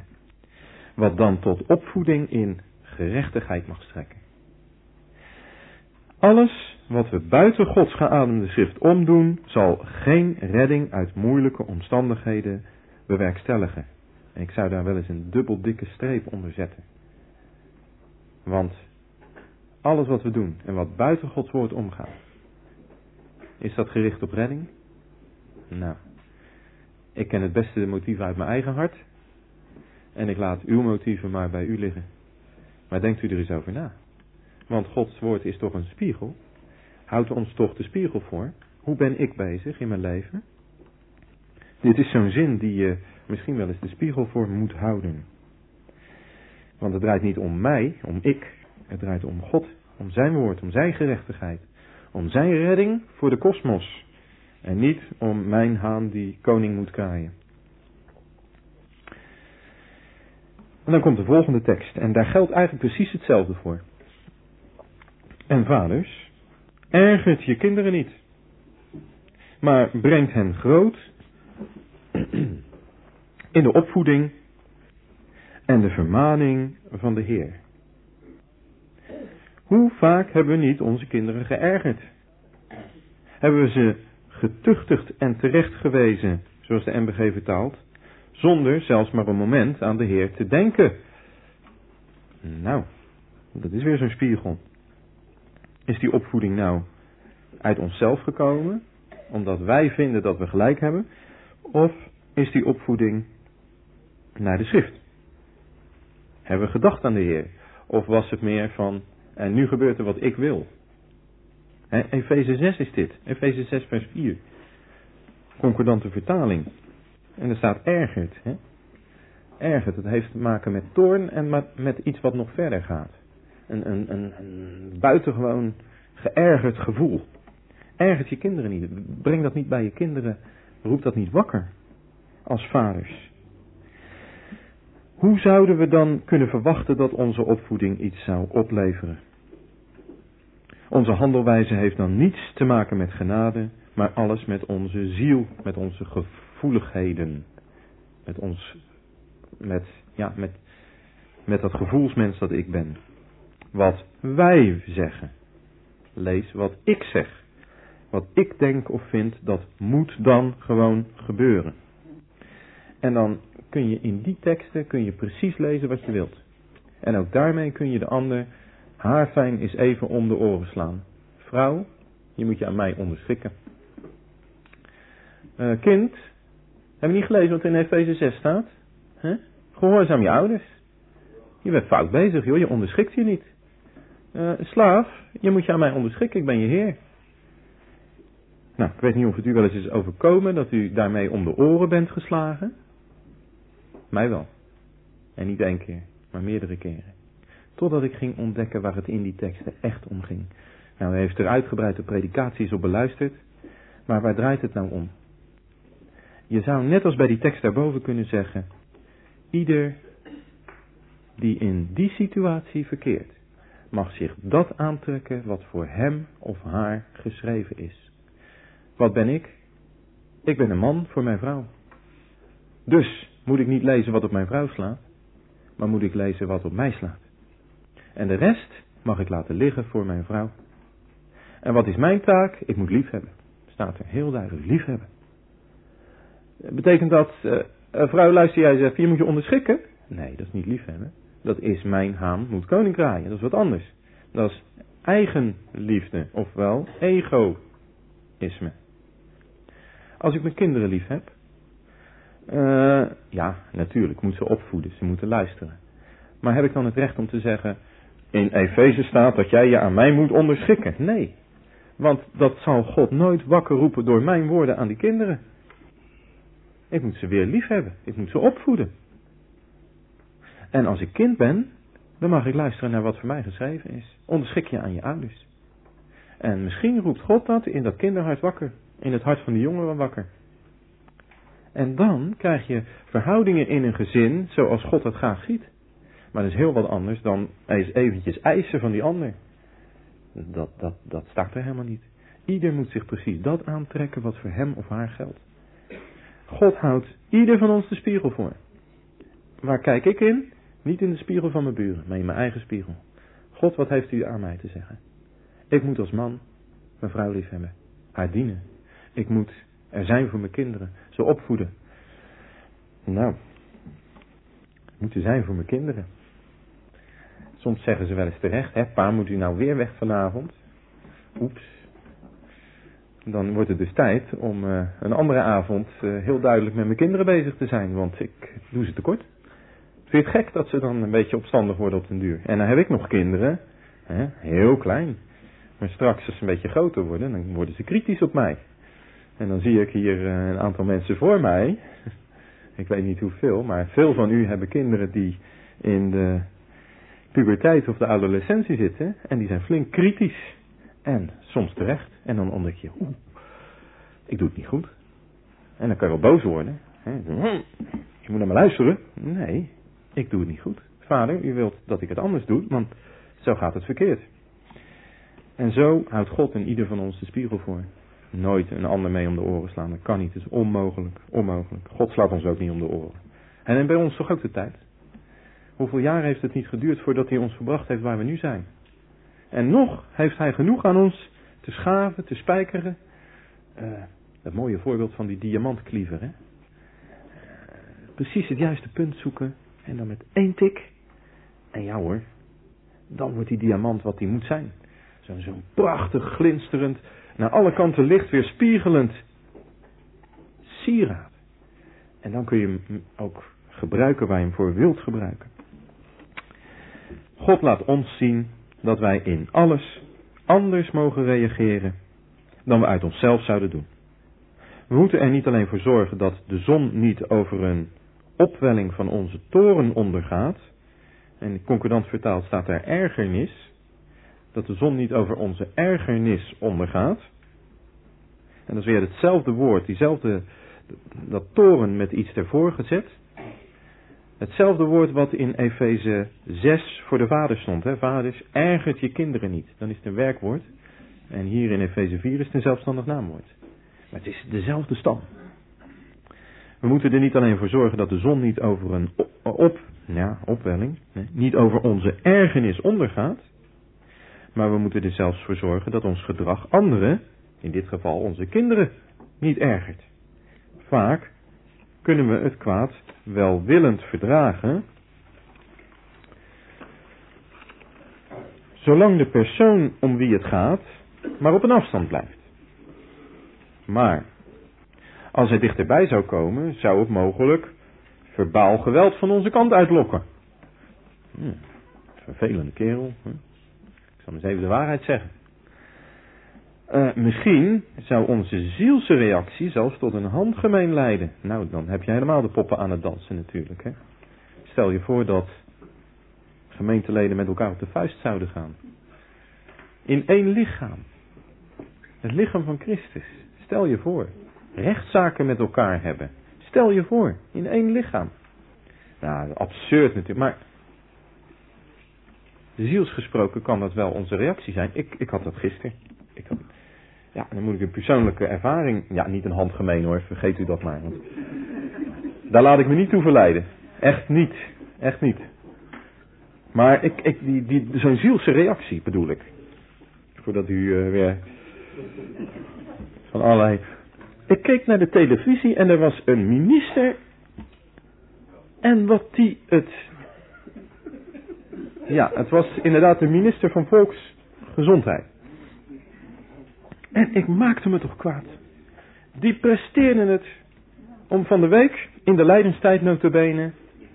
Wat dan tot opvoeding in gerechtigheid mag strekken. alles wat we buiten Gods geademde schrift omdoen, zal geen redding uit moeilijke omstandigheden bewerkstelligen. En ik zou daar wel eens een dubbel dikke streep onder zetten. Want alles wat we doen en wat buiten Gods woord omgaat, is dat gericht op redding? Nou, ik ken het beste de motieven uit mijn eigen hart. En ik laat uw motieven maar bij u liggen. Maar denkt u er eens over na. Want Gods woord is toch een spiegel. Houdt ons toch de spiegel voor. Hoe ben ik bezig in mijn leven? Dit is zo'n zin die je misschien wel eens de spiegel voor moet houden. Want het draait niet om mij, om ik. Het draait om God, om zijn woord, om zijn gerechtigheid. Om zijn redding voor de kosmos. En niet om mijn haan die koning moet kraaien. En dan komt de volgende tekst. En daar geldt eigenlijk precies hetzelfde voor. En vaders, ergert je kinderen niet. Maar brengt hen groot in de opvoeding en de vermaning van de Heer. Hoe vaak hebben we niet onze kinderen geërgerd? Hebben we ze getuchtigd en terecht gewezen, zoals de NBG vertaalt, zonder zelfs maar een moment aan de Heer te denken? Nou, dat is weer zo'n spiegel. Is die opvoeding nou uit onszelf gekomen, omdat wij vinden dat we gelijk hebben? Of is die opvoeding naar de schrift? Hebben we gedacht aan de Heer? Of was het meer van, en nu gebeurt er wat ik wil? Efeze 6 is dit. Efeze 6 vers 4. Concordante vertaling. En er staat ergert. Ergert, het heeft te maken met toorn en met iets wat nog verder gaat. Een buitengewoon geërgerd gevoel. Ergert je kinderen niet. Breng dat niet bij je kinderen. Roep dat niet wakker. Als vaders. Hoe zouden we dan kunnen verwachten dat onze opvoeding iets zou opleveren? Onze handelwijze heeft dan niets te maken met genade, maar alles met onze ziel, met onze gevoeligheden. Met dat gevoelsmens dat ik ben. Wat wij zeggen. Lees wat ik zeg. Wat ik denk of vind, dat moet dan gewoon gebeuren. En dan kun je in die teksten precies lezen wat je wilt. En ook daarmee kun je de ander haarfijn eens even om de oren slaan. Vrouw, je moet je aan mij onderschikken. Kind, heb je niet gelezen wat in Efeze 6 staat? Gehoorzaam je ouders. Je bent fout bezig, joh, je onderschikt je niet. Slaaf, je moet je aan mij onderschikken, ik ben je Heer. Nou, ik weet niet of het u wel eens is overkomen dat u daarmee om de oren bent geslagen. Mij wel. En niet één keer, maar meerdere keren. Totdat ik ging ontdekken waar het in die teksten echt om ging. Nou, u heeft er uitgebreide predikaties op beluisterd. Maar waar draait het nou om? Je zou net als bij die tekst daarboven kunnen zeggen, ieder die in die situatie verkeert, mag zich dat aantrekken wat voor hem of haar geschreven is. Wat ben ik? Ik ben een man voor mijn vrouw. Dus moet ik niet lezen wat op mijn vrouw slaat, maar moet ik lezen wat op mij slaat. En de rest mag ik laten liggen voor mijn vrouw. En wat is mijn taak? Ik moet liefhebben. Staat er heel duidelijk, liefhebben. Betekent dat, vrouw luister jij zegt, je moet je onderschikken? Nee, dat is niet liefhebben. Dat is mijn haan moet koning kraaien. Dat is wat anders. Dat is eigenliefde, ofwel egoïsme. Als ik mijn kinderen lief heb, ja, natuurlijk, ik moet ze opvoeden, ze moeten luisteren. Maar heb ik dan het recht om te zeggen, in Efeze staat dat jij je aan mij moet onderschikken? Nee, want dat zal God nooit wakker roepen door mijn woorden aan die kinderen. Ik moet ze weer lief hebben, ik moet ze opvoeden. En als ik kind ben, dan mag ik luisteren naar wat voor mij geschreven is. Onderschik je aan je ouders. En misschien roept God dat in dat kinderhart wakker, in het hart van de jongeren wakker. En dan krijg je verhoudingen in een gezin zoals God dat graag ziet. Maar dat is heel wat anders dan eens eventjes eisen van die ander. Dat staat er helemaal niet. Ieder moet zich precies dat aantrekken wat voor hem of haar geldt. God houdt ieder van ons de spiegel voor. Waar kijk ik in? Niet in de spiegel van mijn buren, maar in mijn eigen spiegel. God, wat heeft u aan mij te zeggen? Ik moet als man mijn vrouw lief hebben. Haar dienen. Ik moet er zijn voor mijn kinderen. Ze opvoeden. Nou, moet er zijn voor mijn kinderen. Soms zeggen ze wel eens terecht, hè, pa, moet u nou weer weg vanavond? Oeps. Dan wordt het dus tijd om een andere avond heel duidelijk met mijn kinderen bezig te zijn, want ik doe ze tekort. Vind je het gek dat ze dan een beetje opstandig worden op den duur? En dan heb ik nog kinderen, hè, heel klein. Maar straks als ze een beetje groter worden, dan worden ze kritisch op mij. En dan zie ik hier een aantal mensen voor mij. Ik weet niet hoeveel, maar veel van u hebben kinderen die in de puberteit of de adolescentie zitten. En die zijn flink kritisch. En soms terecht. En dan ontdek je, ik doe het niet goed. En dan kan je wel boos worden. Je moet naar me luisteren. Nee, ik doe het niet goed. Vader, u wilt dat ik het anders doe, want zo gaat het verkeerd. En zo houdt God in ieder van ons de spiegel voor. Nooit een ander mee om de oren slaan. Dat kan niet. Het is onmogelijk. Onmogelijk. God slaat ons ook niet om de oren. En bij ons toch ook de tijd. Hoeveel jaar heeft het niet geduurd voordat hij ons gebracht heeft waar we nu zijn? En nog heeft hij genoeg aan ons te schaven, te spijkeren. Het mooie voorbeeld van die diamantkliever. Hè? Precies het juiste punt zoeken. En dan met 1 tik. En ja hoor. Dan wordt die diamant wat die moet zijn. Zo'n prachtig, glinsterend, naar alle kanten licht weer spiegelend sieraad. En dan kun je hem ook gebruiken waar je hem voor wilt gebruiken. God laat ons zien dat wij in alles anders mogen reageren dan we uit onszelf zouden doen. We moeten er niet alleen voor zorgen dat de zon niet over een opwelling van onze toren ondergaat. En concordant vertaald staat daar ergernis. Dat de zon niet over onze ergernis ondergaat. En dat is weer hetzelfde woord, dat toren met iets ervoor gezet. Hetzelfde woord wat in Efeze 6 voor de vaders stond. Hè? Vaders, ergert je kinderen niet. Dan is het een werkwoord. En hier in Efeze 4 is het een zelfstandig naamwoord. Maar het is dezelfde stam. We moeten er niet alleen voor zorgen dat de zon niet over een opwelling, niet over onze ergernis ondergaat. Maar we moeten er zelfs voor zorgen dat ons gedrag anderen, in dit geval onze kinderen, niet ergert. Vaak kunnen we het kwaad welwillend verdragen, zolang de persoon om wie het gaat maar op een afstand blijft. Maar als hij dichterbij zou komen, zou het mogelijk verbaal geweld van onze kant uitlokken. Vervelende kerel. Ik zal eens even de waarheid zeggen. Misschien zou onze zielse reactie zelfs tot een handgemeen leiden. Nou, dan heb je helemaal de poppen aan het dansen natuurlijk. Hè? Stel je voor dat gemeenteleden met elkaar op de vuist zouden gaan. In één lichaam. Het lichaam van Christus. Stel je voor. Rechtszaken met elkaar hebben. Stel je voor. In één lichaam. Nou, absurd natuurlijk. Maar zielsgesproken kan dat wel onze reactie zijn. Ik had dat gisteren. Ja, dan moet ik een persoonlijke ervaring. Ja, niet een handgemeen hoor. Vergeet u dat maar. Want daar laat ik me niet toe verleiden. Echt niet. Echt niet. Maar zo'n zielse reactie bedoel ik. Voordat u weer van allerlei. Ik keek naar de televisie en er was een minister. En wat die het. Ja, het was inderdaad de minister van Volksgezondheid. En ik maakte me toch kwaad. Die presteerden het om van de week, in de lijdenstijd nota bene,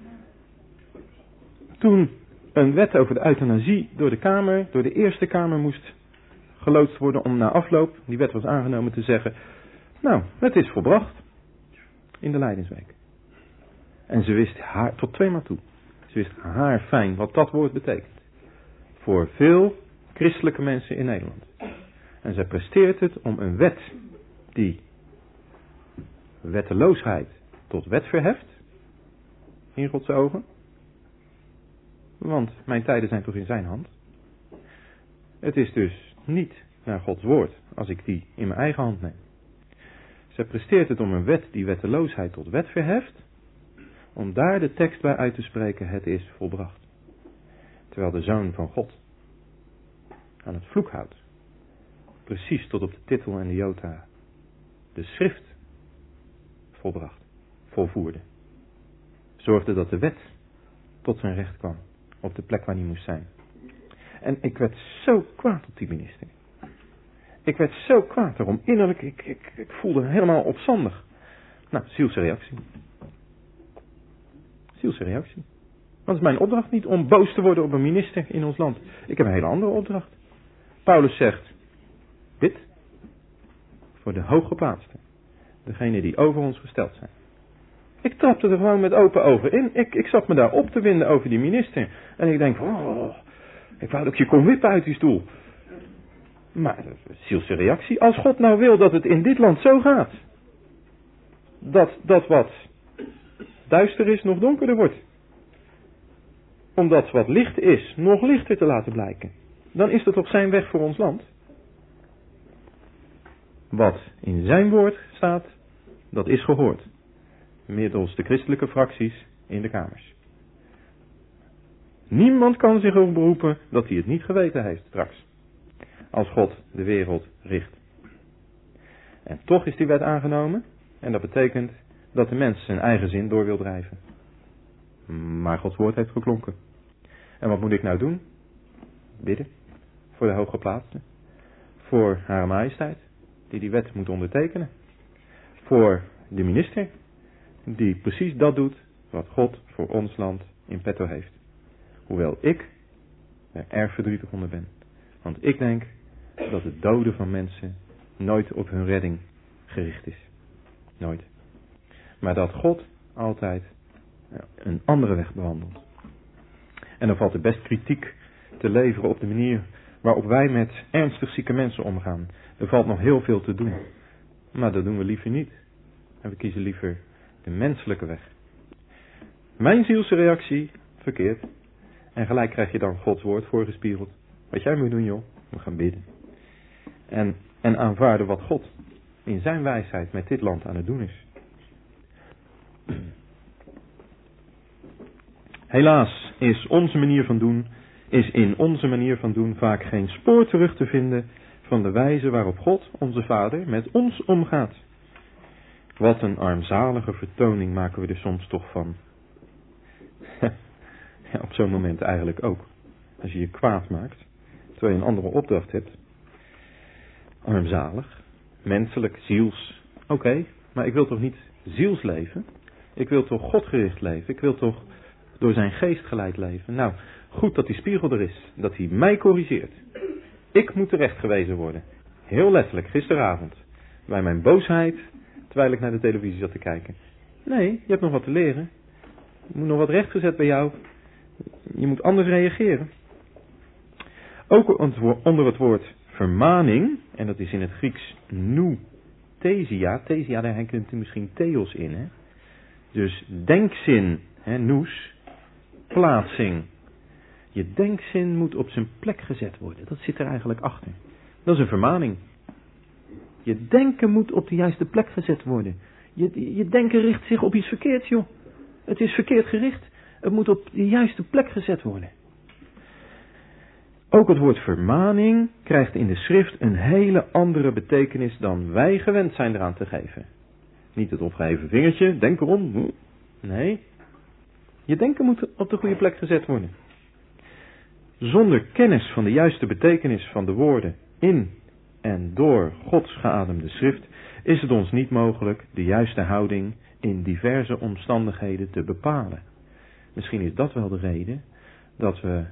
toen een wet over de euthanasie door de Eerste Kamer moest geloodst worden om na afloop, die wet was aangenomen, te zeggen, nou, het is volbracht in de lijdensweek. En ze wist haar, tot 2 maal toe, ze wist haar fijn wat dat woord betekent. Voor veel christelijke mensen in Nederland. En zij presteert het om een wet die wetteloosheid tot wet verheft, in Gods ogen. Want mijn tijden zijn toch in zijn hand. Het is dus niet naar Gods woord als ik die in mijn eigen hand neem. Zij presteert het om een wet die wetteloosheid tot wet verheft, om daar de tekst bij uit te spreken, het is volbracht. Terwijl de Zoon van God aan het vloek houdt. precies tot op de titel en de jota, de schrift volbracht, volvoerde. Zorgde dat de wet tot zijn recht kwam, op de plek waar hij moest zijn. En ik werd zo kwaad op die minister. Ik werd zo kwaad daarom. Innerlijk, ik voelde me helemaal opstandig. Nou, zielse reactie. Zielse reactie. Dat is mijn opdracht niet om boos te worden op een minister in ons land. Ik heb een hele andere opdracht. Paulus zegt, bid voor de hooggeplaatsten. Degenen die over ons gesteld zijn. Ik trapte er gewoon met open ogen in. Ik zat me daar op te winden over die minister. En ik denk, ik wou dat ik je kon wippen uit die stoel. Maar, zielse reactie. Als God nou wil dat het in dit land zo gaat. Dat wat duister is nog donkerder wordt. Omdat wat licht is nog lichter te laten blijken. Dan is dat toch zijn weg voor ons land. Wat in zijn woord staat, dat is gehoord. Middels de christelijke fracties in de kamers. Niemand kan zich erop beroepen dat hij het niet geweten heeft straks. Als God de wereld richt. En toch is die wet aangenomen. En dat betekent dat de mens zijn eigen zin door wil drijven. Maar Gods woord heeft geklonken. En wat moet ik nou doen? Bidden. Voor de hooggeplaatsten. Voor Hare Majesteit. Die wet moet ondertekenen. Voor de minister. Die precies dat doet wat God voor ons land in petto heeft. Hoewel ik er erg verdrietig onder ben. Want ik denk dat het doden van mensen nooit op hun redding gericht is. Nooit. Maar dat God altijd een andere weg bewandelt. En dan valt er best kritiek te leveren op de manier waarop wij met ernstig zieke mensen omgaan. Er valt nog heel veel te doen. Maar dat doen we liever niet. En we kiezen liever de menselijke weg. Mijn zielse reactie, verkeerd. En gelijk krijg je dan Gods woord voorgespiegeld. Wat jij moet doen, joh, we gaan bidden. En aanvaarden wat God in zijn wijsheid met dit land aan het doen is. Helaas is in onze manier van doen vaak geen spoor terug te vinden van de wijze waarop God, onze Vader, met ons omgaat. Wat een armzalige vertoning maken we er soms toch van. Ja, op zo'n moment eigenlijk ook. Als je je kwaad maakt, terwijl je een andere opdracht hebt. Armzalig, menselijk, ziels. Oké, maar ik wil toch niet ziels leven? Ik wil toch godgericht leven? Ik wil toch door zijn geest geleid leven? Nou, goed dat die spiegel er is. Dat hij mij corrigeert. Ik moet terechtgewezen worden. Heel letterlijk, gisteravond. Bij mijn boosheid, terwijl ik naar de televisie zat te kijken. Nee, je hebt nog wat te leren. Er moet nog wat rechtgezet bij jou. Je moet anders reageren. Ook onder het woord vermaning, en dat is in het Grieks nouthesia. Thesia, daar hangt misschien theos in. Hè? Dus denkzin, nous, plaatsing. Je denkzin moet op zijn plek gezet worden. Dat zit er eigenlijk achter. Dat is een vermaning. Je denken moet op de juiste plek gezet worden. Je denken richt zich op iets verkeerds, joh. Het is verkeerd gericht. Het moet op de juiste plek gezet worden. Ook het woord vermaning krijgt in de schrift een hele andere betekenis dan wij gewend zijn eraan te geven. Niet het opgeheven vingertje, denk erom. Nee, je denken moet op de goede plek gezet worden. Zonder kennis van de juiste betekenis van de woorden in en door Gods geademde schrift is het ons niet mogelijk de juiste houding in diverse omstandigheden te bepalen. Misschien is dat wel de reden dat we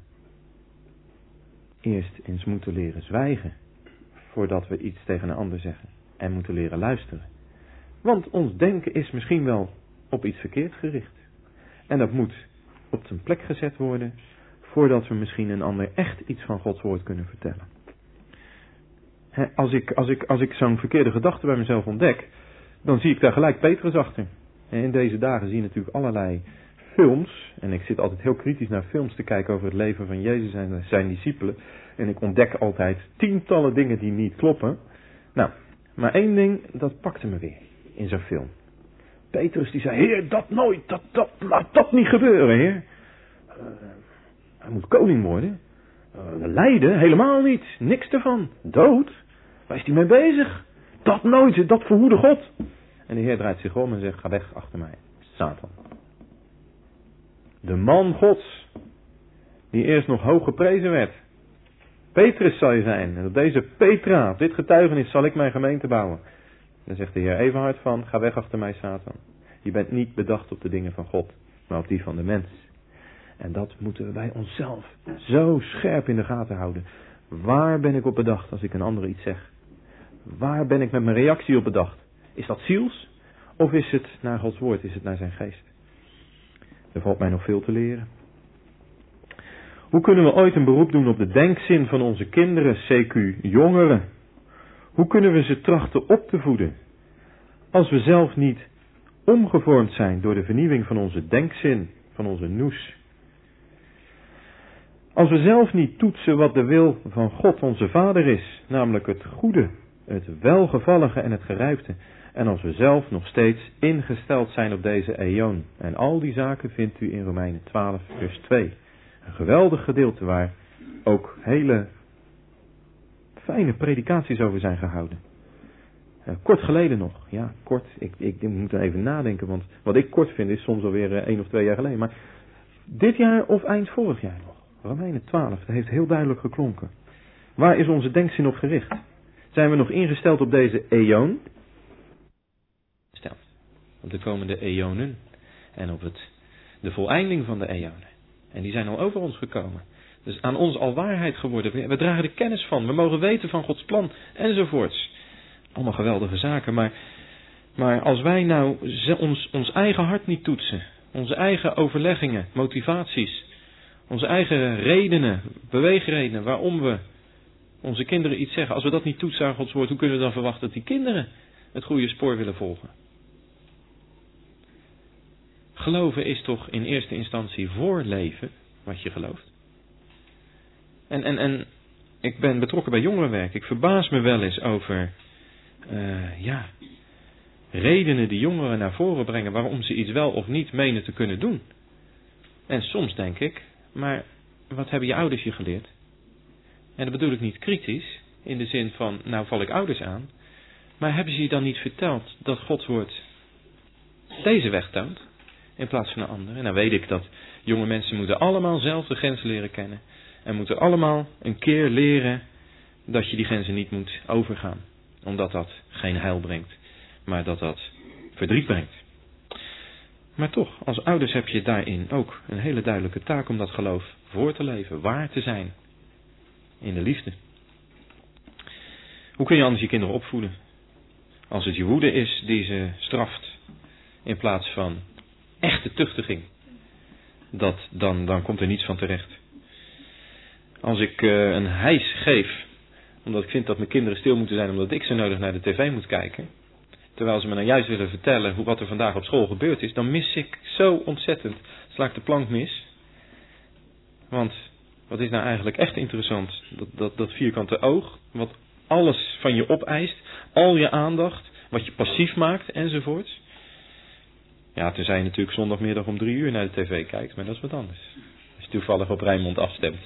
eerst eens moeten leren zwijgen voordat we iets tegen een ander zeggen en moeten leren luisteren. Want ons denken is misschien wel op iets verkeerd gericht. En dat moet op zijn plek gezet worden voordat we misschien een ander echt iets van Gods woord kunnen vertellen. Als ik zo'n verkeerde gedachte bij mezelf ontdek, dan zie ik daar gelijk Petrus achter. En in deze dagen zie je natuurlijk allerlei films, en ik zit altijd heel kritisch naar films te kijken over het leven van Jezus en zijn discipelen. En ik ontdek altijd tientallen dingen die niet kloppen. Nou, maar één ding, dat pakte me weer in zo'n film. Petrus die zei, Heer, dat nooit, laat dat niet gebeuren, Heer. Hij moet koning worden. Lijden, helemaal niet, niks ervan. Dood, Waar is hij mee bezig? Dat nooit, dat verhoede God. En de Heer draait zich om en zegt, ga weg achter mij, Satan. De man Gods, die eerst nog hoog geprezen werd. Petrus zal je zijn. En op deze Petra, op dit getuigenis zal ik mijn gemeente bouwen. Dan zegt de Heer even hard van, ga weg achter mij, Satan. Je bent niet bedacht op de dingen van God, maar op die van de mens. En dat moeten we bij onszelf zo scherp in de gaten houden. Waar ben ik op bedacht als ik een ander iets zeg? Waar ben ik met mijn reactie op bedacht? Is dat ziels? Of is het naar Gods woord? Is het naar zijn geest? Er valt mij nog veel te leren. Hoe kunnen we ooit een beroep doen op de denkzin van onze kinderen, CQ jongeren? Hoe kunnen we ze trachten op te voeden? Als we zelf niet omgevormd zijn door de vernieuwing van onze denkzin, van onze nous. Als we zelf niet toetsen wat de wil van God onze Vader is, namelijk het goede, het welgevallige en het gerijpte. En als we zelf nog steeds ingesteld zijn op deze eon. En al die zaken vindt u in Romeinen 12 vers 2. Een geweldig gedeelte waar ook hele fijne predikaties over zijn gehouden. Kort geleden nog. Ja, kort. Ik moet er even nadenken. Want wat ik kort vind is soms alweer 1 of 2 jaar geleden. Maar dit jaar of eind vorig jaar nog. Romeinen 12. Dat heeft heel duidelijk geklonken. Waar is onze denkzin op gericht? Zijn we nog ingesteld op deze eon? Op de komende eonen. En op de voleinding van de eonen. En die zijn al over ons gekomen. Dus aan ons al waarheid geworden. We dragen de kennis van. We mogen weten van Gods plan. Enzovoorts. Allemaal geweldige zaken. Maar als wij nou ons eigen hart niet toetsen. Onze eigen overleggingen, motivaties. Onze eigen redenen, beweegredenen waarom we onze kinderen iets zeggen. Als we dat niet toetsen aan Gods woord, hoe kunnen we dan verwachten dat die kinderen het goede spoor willen volgen? Geloven is toch in eerste instantie voorleven wat je gelooft. En ik ben betrokken bij jongerenwerk. Ik verbaas me wel eens over redenen die jongeren naar voren brengen waarom ze iets wel of niet menen te kunnen doen. En soms denk ik, maar wat hebben je ouders je geleerd? En dat bedoel ik niet kritisch, in de zin van, nou val ik ouders aan. Maar hebben ze je dan niet verteld dat Gods woord deze weg toont, in plaats van een andere? En dan weet ik dat jonge mensen moeten allemaal zelf de grenzen leren kennen. En moeten allemaal een keer leren dat je die grenzen niet moet overgaan. Omdat dat geen heil brengt, maar dat dat verdriet brengt. Maar toch, als ouders heb je daarin ook een hele duidelijke taak om dat geloof voor te leven, waar te zijn. In de liefde. Hoe kun je anders je kinderen opvoeden? Als het je woede is die ze straft, in plaats van echte tuchtiging, dan komt er niets van terecht. Als ik een hijs geef, omdat ik vind dat mijn kinderen stil moeten zijn, omdat ik zo nodig naar de tv moet kijken, terwijl ze me nou juist willen vertellen wat er vandaag op school gebeurd is, dan mis ik zo ontzettend. Sla ik de plank mis. Want wat is nou eigenlijk echt interessant? Dat vierkante oog, wat alles van je opeist, al je aandacht, wat je passief maakt enzovoorts. Ja, tenzij je natuurlijk zondagmiddag om 3 uur naar de tv kijkt, maar dat is wat anders. Als je toevallig op Rijnmond afstemt.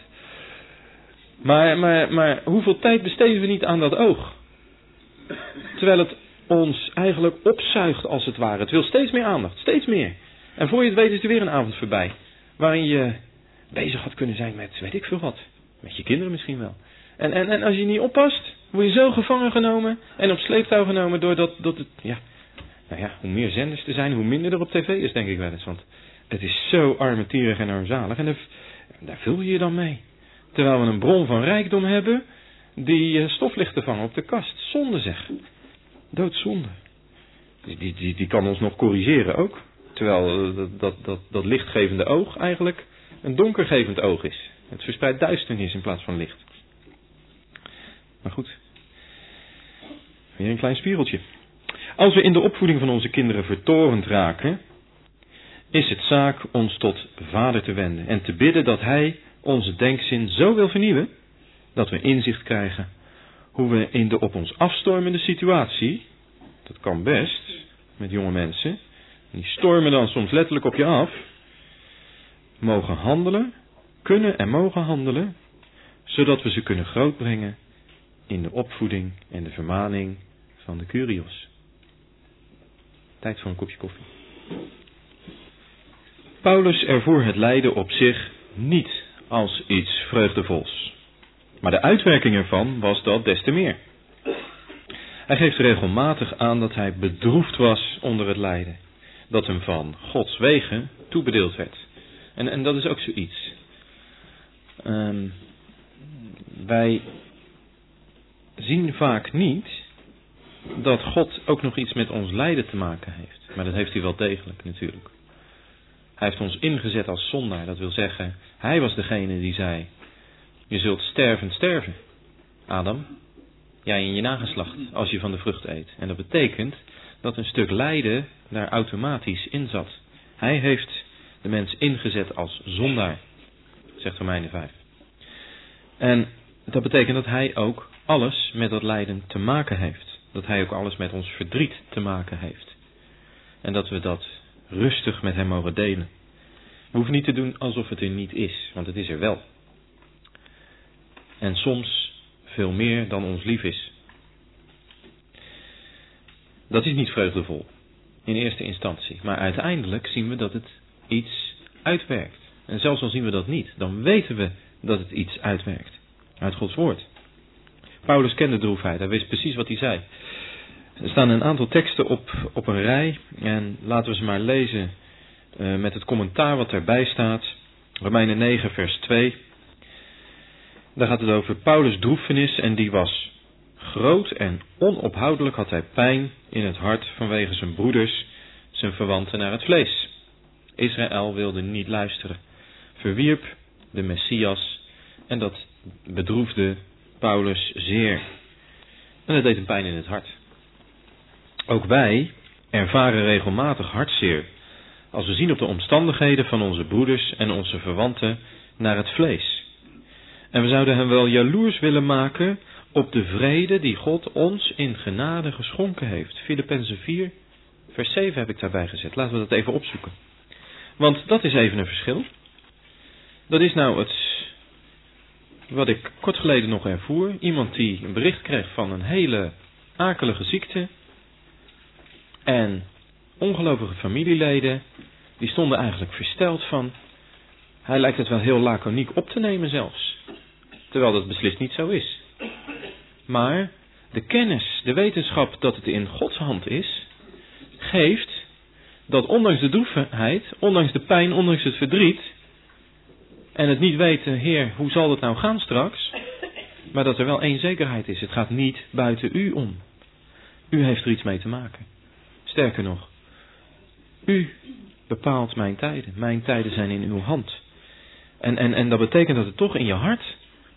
Maar hoeveel tijd besteden we niet aan dat oog? Terwijl het ons eigenlijk opzuigt als het ware. Het wil steeds meer aandacht, steeds meer. En voor je het weet is er weer een avond voorbij. Waarin je bezig had kunnen zijn met weet ik veel wat. Met je kinderen misschien wel. En als je niet oppast, word je zo gevangen genomen en op sleeptouw genomen doordat het, hoe meer zenders er zijn, hoe minder er op tv is, denk ik wel eens. Want het is zo armetierig en armzalig en daar vul je je dan mee. Terwijl we een bron van rijkdom hebben die stof ligt te vangen op de kast. Zonde zeg. Doodzonde. Die kan ons nog corrigeren ook. Terwijl dat lichtgevende oog eigenlijk een donkergevend oog is. Het verspreidt duisternis in plaats van licht. Maar goed. Weer een klein spiegeltje. Als we in de opvoeding van onze kinderen vertorend raken, is het zaak ons tot Vader te wenden en te bidden dat Hij onze denkzin zo wil vernieuwen, dat we inzicht krijgen hoe we in de op ons afstormende situatie, dat kan best met jonge mensen, die stormen dan soms letterlijk op je af, mogen handelen, kunnen en mogen handelen, zodat we ze kunnen grootbrengen in de opvoeding en de vermaning van de Kyrios. Tijd voor een kopje koffie. Paulus ervoer het lijden op zich niet als iets vreugdevols. Maar de uitwerking ervan was dat des te meer. Hij geeft regelmatig aan dat hij bedroefd was onder het lijden. Dat hem van Gods wegen toebedeeld werd. En dat is ook zoiets. Wij zien vaak niet dat God ook nog iets met ons lijden te maken heeft. Maar dat heeft hij wel degelijk natuurlijk. Hij heeft ons ingezet als zondaar. Dat wil zeggen, hij was degene die zei, je zult sterven, Adam, jij en je nageslacht, als je van de vrucht eet. En dat betekent dat een stuk lijden daar automatisch in zat. Hij heeft de mens ingezet als zondaar, zegt Romeinen 5. En dat betekent dat hij ook alles met dat lijden te maken heeft. Dat hij ook alles met ons verdriet te maken heeft. En dat we dat rustig met hem mogen delen. We hoeven niet te doen alsof het er niet is, want het is er wel. En soms veel meer dan ons lief is. Dat is niet vreugdevol, in eerste instantie. Maar uiteindelijk zien we dat het iets uitwerkt. En zelfs al zien we dat niet, dan weten we dat het iets uitwerkt. Uit Gods woord. Paulus kende droefheid, hij wist precies wat hij zei. Er staan een aantal teksten op een rij. En laten we ze maar lezen met het commentaar wat erbij staat. Romeinen 9 vers 2. Daar gaat het over Paulus' droefenis en die was groot en onophoudelijk had hij pijn in het hart vanwege zijn broeders, zijn verwanten naar het vlees. Israël wilde niet luisteren, verwierp de Messias en dat bedroefde Paulus zeer. En dat deed hem pijn in het hart. Ook wij ervaren regelmatig hartzeer als we zien op de omstandigheden van onze broeders en onze verwanten naar het vlees. En we zouden hen wel jaloers willen maken op de vrede die God ons in genade geschonken heeft. Filippenzen 4, vers 7 heb ik daarbij gezet. Laten we dat even opzoeken. Want dat is even een verschil. Dat is nou het wat ik kort geleden nog ervoer. Iemand die een bericht kreeg van een hele akelige ziekte. En ongelovige familieleden, die stonden eigenlijk versteld van, hij lijkt het wel heel laconiek op te nemen zelfs. Terwijl dat beslist niet zo is. Maar de kennis, de wetenschap dat het in Gods hand is, geeft dat ondanks de droefheid, ondanks de pijn, ondanks het verdriet, en het niet weten, Heer, hoe zal het nou gaan straks, maar dat er wel één zekerheid is, het gaat niet buiten u om. U heeft er iets mee te maken. Sterker nog, u bepaalt mijn tijden. Mijn tijden zijn in uw hand. En dat betekent dat het toch in je hart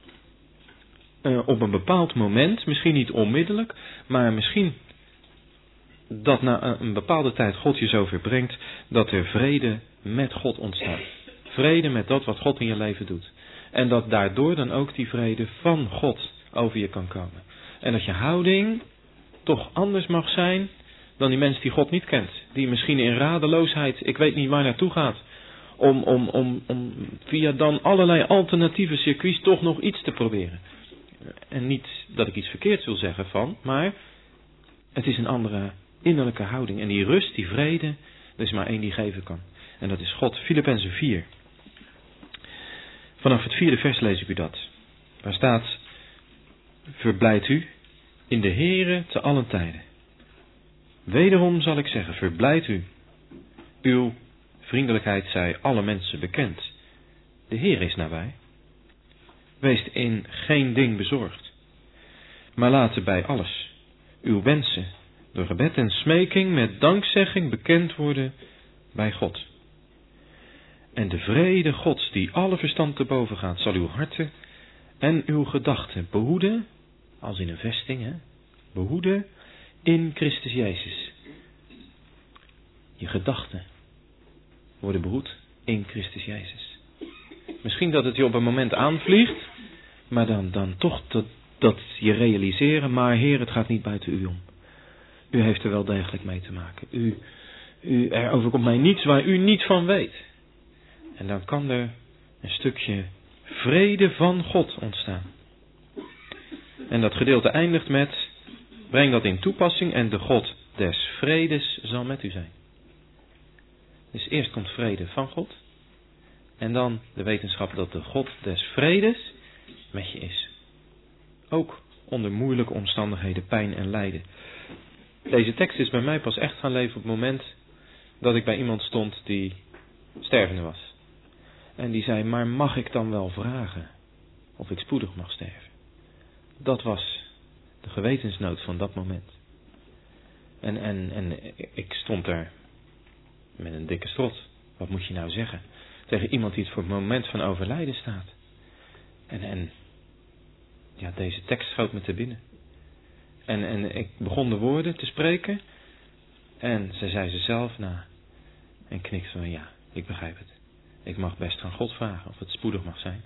op een bepaald moment, misschien niet onmiddellijk, maar misschien dat na een bepaalde tijd God je zover brengt, dat er vrede met God ontstaat. Vrede met dat wat God in je leven doet. En dat daardoor dan ook die vrede van God over je kan komen. En dat je houding toch anders mag zijn dan die mens die God niet kent. Die misschien in radeloosheid, ik weet niet waar naartoe gaat. Om via dan allerlei alternatieve circuits toch nog iets te proberen. En niet dat ik iets verkeerds wil zeggen van, maar het is een andere innerlijke houding. En die rust, die vrede, er is maar één die geven kan. En dat is God. Filippenzen 4. Vanaf het 4e vers lees ik u dat. Waar staat, verblijd u in de Heere te allen tijden. Wederom zal ik zeggen, verblijd u. Uw vriendelijkheid zij alle mensen bekend. De Heer is nabij. Wees in geen ding bezorgd. Maar laten bij alles uw wensen door gebed en smeking met dankzegging bekend worden bij God. En de vrede Gods die alle verstand te boven gaat, zal uw harten en uw gedachten behoeden, als in een vesting, behoeden in Christus Jezus. Je gedachten worden behoed in Christus Jezus. Misschien dat het je op een moment aanvliegt, maar dan toch dat je realiseren, maar Heer, het gaat niet buiten u om. U heeft er wel degelijk mee te maken. Er overkomt mij niets waar u niet van weet. En dan kan er een stukje vrede van God ontstaan. En dat gedeelte eindigt met: breng dat in toepassing en de God des vredes zal met u zijn. Dus eerst komt vrede van God. En dan de wetenschap dat de God des vredes met je is. Ook onder moeilijke omstandigheden, pijn en lijden. Deze tekst is bij mij pas echt gaan leven op het moment dat ik bij iemand stond die stervende was. En die zei: maar mag ik dan wel vragen of ik spoedig mag sterven? Dat was de gewetensnood van dat moment. En ik stond daar met een dikke strot. Wat moet je nou zeggen tegen iemand die het voor het moment van overlijden staat? En deze tekst schoot me te binnen. En ik begon de woorden te spreken. En ze zei ze zelf na. En knikte van: ja, ik begrijp het. Ik mag best aan God vragen of het spoedig mag zijn.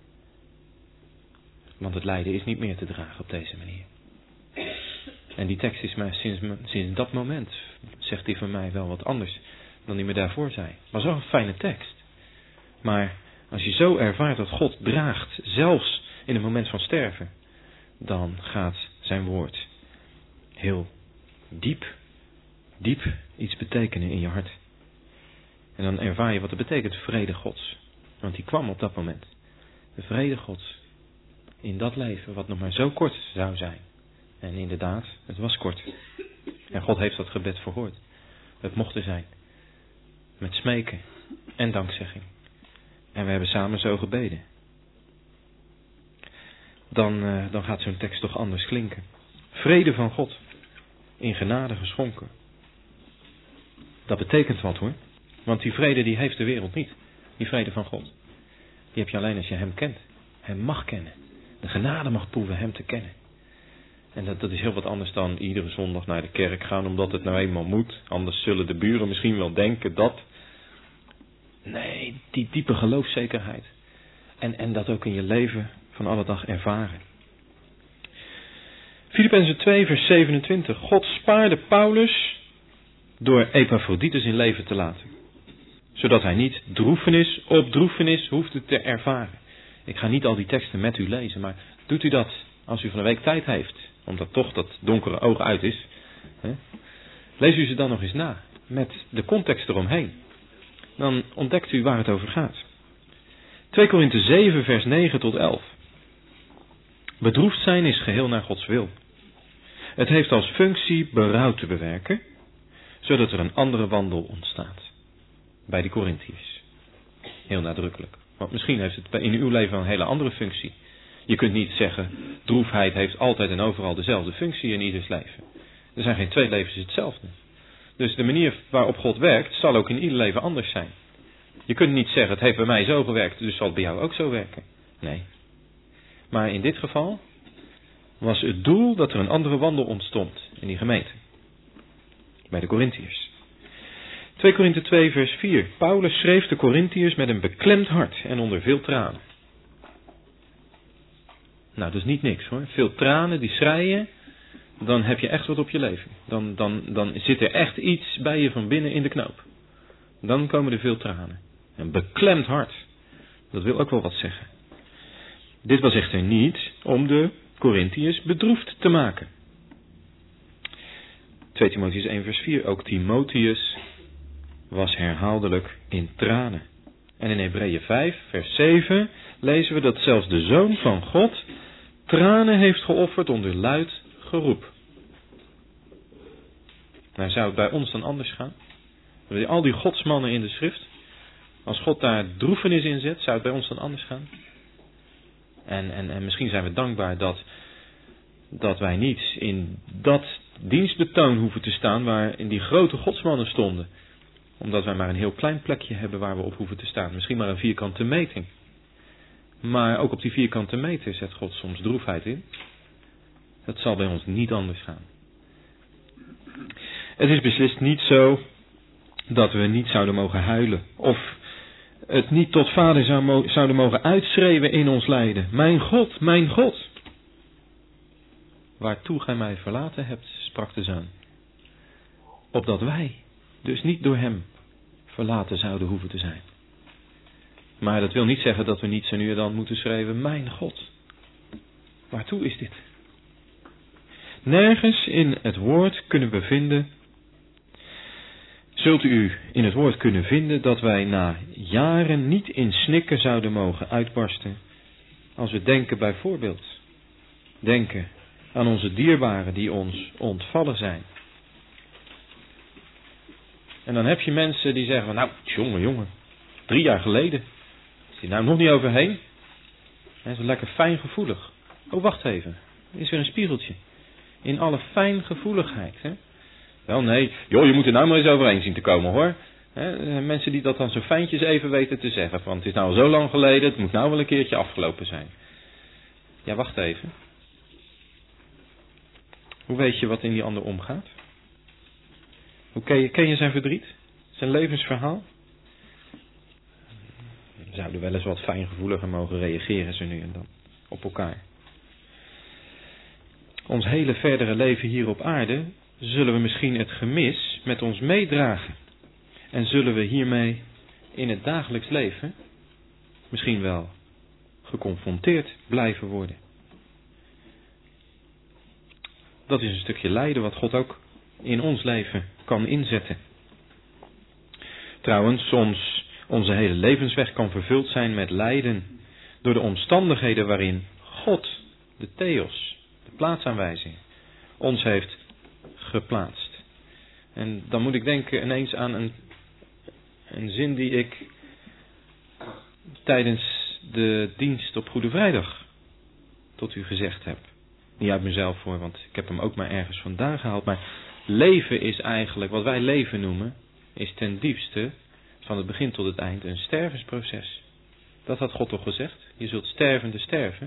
Want het lijden is niet meer te dragen op deze manier. En die tekst is mij sinds dat moment, zegt die van mij wel wat anders dan die me daarvoor zei. Maar zo'n fijne tekst. Maar als je zo ervaart dat God draagt, zelfs in het moment van sterven, dan gaat zijn woord heel diep iets betekenen in je hart. En dan ervaar je wat het betekent, vrede Gods. Want die kwam op dat moment. De vrede Gods. In dat leven wat nog maar zo kort zou zijn. En inderdaad, het was kort. En God heeft dat gebed verhoord. Het mocht er zijn. Met smeken en dankzegging. En we hebben samen zo gebeden. Dan gaat zo'n tekst toch anders klinken. Vrede van God. In genade geschonken. Dat betekent wat hoor. Want die vrede die heeft de wereld niet. Die vrede van God. Die heb je alleen als je hem kent. Hem mag kennen. De genade mag proeven hem te kennen. En dat is heel wat anders dan iedere zondag naar de kerk gaan omdat het nou eenmaal moet. Anders zullen de buren misschien wel denken dat. Nee, die diepe geloofszekerheid. En dat ook in je leven van alle dag ervaren. Filippenzen 2 vers 27. God spaarde Paulus door Epaphroditus in leven te laten. Zodat hij niet droefenis op droefenis hoefde te ervaren. Ik ga niet al die teksten met u lezen, maar doet u dat als u van een week tijd heeft. Omdat toch dat donkere oog uit is. Lees u ze dan nog eens na. Met de context eromheen. Dan ontdekt u waar het over gaat. 2 Korinthe 7 vers 9 tot 11. Bedroefd zijn is geheel naar Gods wil. Het heeft als functie berouw te bewerken. Zodat er een andere wandel ontstaat. Bij de Korinthiërs. Heel nadrukkelijk. Want misschien heeft het in uw leven een hele andere functie. Je kunt niet zeggen, droefheid heeft altijd en overal dezelfde functie in ieders leven. Er zijn geen twee levens hetzelfde. Dus de manier waarop God werkt, zal ook in ieder leven anders zijn. Je kunt niet zeggen, het heeft bij mij zo gewerkt, dus zal het bij jou ook zo werken. Nee. Maar in dit geval was het doel dat er een andere wandel ontstond in die gemeente. Bij de Korinthiërs. 2 Korinthe 2 vers 4. Paulus schreef de Korinthiërs met een beklemd hart en onder veel tranen. Nou, dat is niet niks hoor. Veel tranen die schreien, dan heb je echt wat op je leven. Dan zit er echt iets bij je van binnen in de knoop. Dan komen er veel tranen. Een beklemd hart. Dat wil ook wel wat zeggen. Dit was echter niet om de Korinthiërs bedroefd te maken. 2 Timotheüs 1 vers 4. Ook Timotheus was herhaaldelijk in tranen. En in Hebreeën 5 vers 7 lezen we dat zelfs de Zoon van God tranen heeft geofferd onder luid geroep. Nou, zou het bij ons dan anders gaan? Al die godsmannen in de schrift, als God daar droefenis in zet, zou het bij ons dan anders gaan? En misschien zijn we dankbaar dat wij niet in dat dienstbetoon hoeven te staan waar in die grote godsmannen stonden. Omdat wij maar een heel klein plekje hebben waar we op hoeven te staan. Misschien maar een vierkante meting. Maar ook op die vierkante meter zet God soms droefheid in. Dat zal bij ons niet anders gaan. Het is beslist niet zo dat we niet zouden mogen huilen. Of het niet tot Vader zouden mogen uitschreeuwen in ons lijden. Mijn God, mijn God. Waartoe gij mij verlaten hebt, sprak de Zoon. Opdat wij dus niet door hem verlaten zouden hoeven te zijn. Maar dat wil niet zeggen dat we niet zo nu en dan moeten schreeuwen, mijn God. Waartoe is dit? Nergens in het woord kunnen we vinden, zult u in het woord kunnen vinden dat wij na jaren niet in snikken zouden mogen uitbarsten. Als we denken aan onze dierbaren die ons ontvallen zijn. En dan heb je mensen die zeggen van, nou, jongen, 3 jaar geleden. Is die nou nog niet overheen? Hij is wel lekker fijngevoelig. Oh, wacht even. Er is weer een spiegeltje. In alle fijngevoeligheid. Hè? Wel, nee. Joh, je moet er nou maar eens overheen zien te komen, hoor. Hè? Mensen die dat dan zo fijntjes even weten te zeggen. Van, het is nou al zo lang geleden, het moet nou wel een keertje afgelopen zijn. Ja, wacht even. Hoe weet je wat in die ander omgaat? Hoe ken je zijn verdriet? Zijn levensverhaal? We zouden wel eens wat fijngevoeliger mogen reageren zo nu en dan op elkaar. Ons hele verdere leven hier op aarde zullen we misschien het gemis met ons meedragen. En zullen we hiermee in het dagelijks leven misschien wel geconfronteerd blijven worden. Dat is een stukje lijden wat God ook in ons leven kan inzetten. Trouwens, soms onze hele levensweg kan vervuld zijn met lijden door de omstandigheden waarin God, de Theos, de plaatsaanwijzing, ons heeft geplaatst. En dan moet ik denken ineens aan een zin die ik tijdens de dienst op Goede Vrijdag tot u gezegd heb. Niet uit mezelf voor, want ik heb hem ook maar ergens vandaan gehaald. Maar leven is eigenlijk, wat wij leven noemen, is ten diepste, van het begin tot het eind, een stervensproces. Dat had God toch gezegd? Je zult stervende sterven.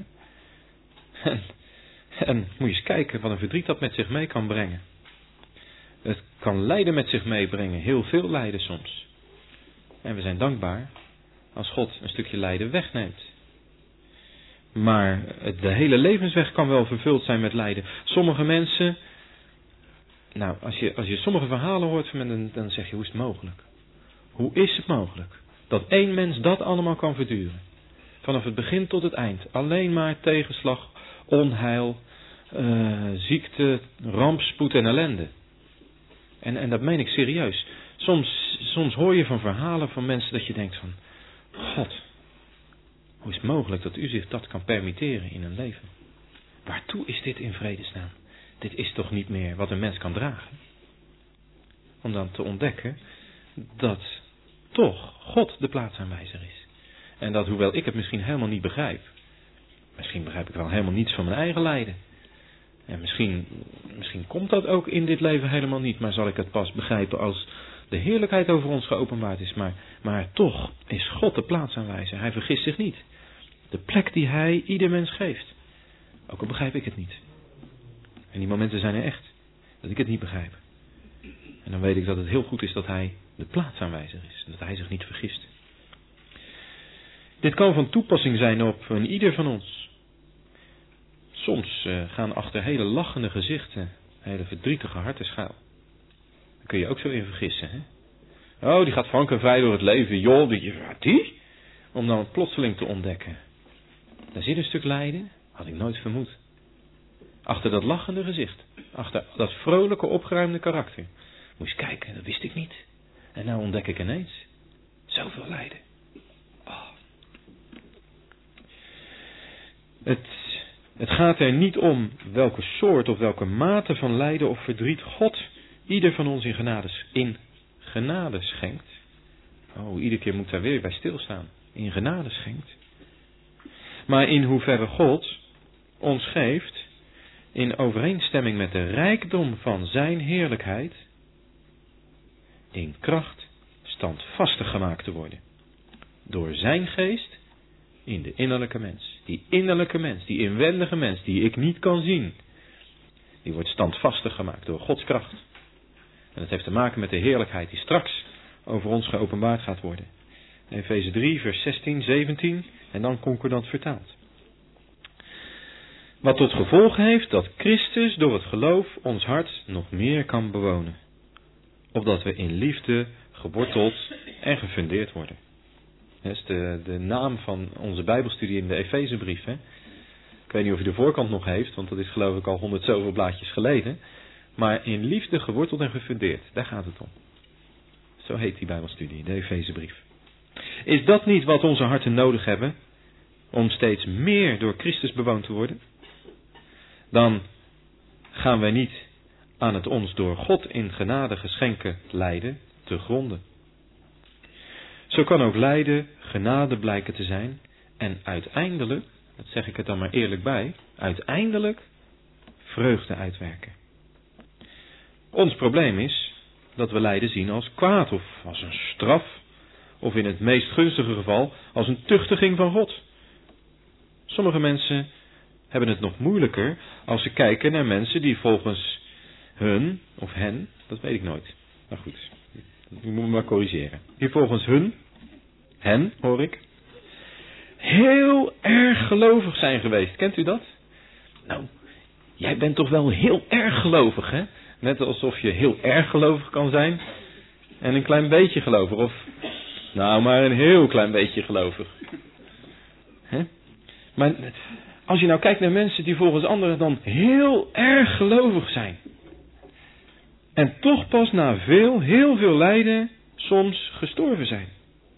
En moet je eens kijken wat een verdriet dat met zich mee kan brengen. Het kan lijden met zich meebrengen, heel veel lijden soms. En we zijn dankbaar als God een stukje lijden wegneemt. Maar de hele levensweg kan wel vervuld zijn met lijden. Sommige mensen, nou, als je sommige verhalen hoort van mensen, dan zeg je, hoe is het mogelijk? Hoe is het mogelijk dat één mens dat allemaal kan verduren? Vanaf het begin tot het eind. Alleen maar tegenslag, onheil, ziekte, rampspoed en ellende. En dat meen ik serieus. Soms hoor je van verhalen van mensen dat je denkt van, God, hoe is het mogelijk dat u zich dat kan permitteren in een leven? Waartoe is dit in vredesnaam? Dit is toch niet meer wat een mens kan dragen? Om dan te ontdekken dat toch God de plaatsaanwijzer is. En dat hoewel ik het misschien helemaal niet begrijp. Misschien begrijp ik wel helemaal niets van mijn eigen lijden. En misschien komt dat ook in dit leven helemaal niet. Maar zal ik het pas begrijpen als de heerlijkheid over ons geopenbaard is. Maar toch is God de plaatsaanwijzer. Hij vergist zich niet. De plek die hij ieder mens geeft. Ook al begrijp ik het niet. En die momenten zijn er echt. Dat ik het niet begrijp. En dan weet ik dat het heel goed is dat hij de plaatsaanwijzer is. Dat hij zich niet vergist. Dit kan van toepassing zijn op een ieder van ons. Soms gaan achter hele lachende gezichten hele verdrietige harten schuil. Daar kun je ook zo in vergissen. Hè? Oh, die gaat frank en vrij door het leven. Joh, die? Om dan plotseling te ontdekken. Daar zit een stuk lijden. Had ik nooit vermoed. Achter dat lachende gezicht. Achter dat vrolijke opgeruimde karakter. Moet je eens kijken, dat wist ik niet. En nou ontdek ik ineens. Zoveel lijden. Oh. Het gaat er niet om welke soort of welke mate van lijden of verdriet God ieder van ons in genade schenkt. Oh, iedere keer moet daar weer bij stilstaan. In genade schenkt. Maar in hoeverre God ons geeft, in overeenstemming met de rijkdom van zijn heerlijkheid, in kracht standvastig gemaakt te worden. Door zijn geest in de innerlijke mens. Die innerlijke mens, die inwendige mens, die ik niet kan zien. Die wordt standvastig gemaakt door Gods kracht. En dat heeft te maken met de heerlijkheid die straks over ons geopenbaard gaat worden. Efeze 3, vers 16, 17 en dan concordant vertaald. Wat tot gevolg heeft dat Christus door het geloof ons hart nog meer kan bewonen. Opdat we in liefde geworteld en gefundeerd worden. Dat is de naam van onze Bijbelstudie in de Efezebrief. Hè? Ik weet niet of u de voorkant nog heeft, want dat is geloof ik al 100 zoveel blaadjes geleden. Maar in liefde geworteld en gefundeerd, daar gaat het om. Zo heet die Bijbelstudie, de Efezebrief. Is dat niet wat onze harten nodig hebben? Om steeds meer door Christus bewoond te worden? Dan gaan wij niet aan het ons door God in genade geschenken lijden te gronden. Zo kan ook lijden genade blijken te zijn en uiteindelijk, dat zeg ik er dan maar eerlijk bij, uiteindelijk vreugde uitwerken. Ons probleem is dat we lijden zien als kwaad of als een straf of in het meest gunstige geval als een tuchtiging van God. Sommige mensen hebben het nog moeilijker als ze kijken naar mensen die volgens hun of hen, dat weet ik nooit. Nou goed, dat moet me maar corrigeren. Die volgens hen hoor ik, heel erg gelovig zijn geweest. Kent u dat? Nou, jij bent toch wel heel erg gelovig, hè? Net alsof je heel erg gelovig kan zijn en een klein beetje gelovig. Of, nou, maar een heel klein beetje gelovig. Hè? Maar als je nou kijkt naar mensen die volgens anderen dan heel erg gelovig zijn. En toch pas na heel veel lijden soms gestorven zijn.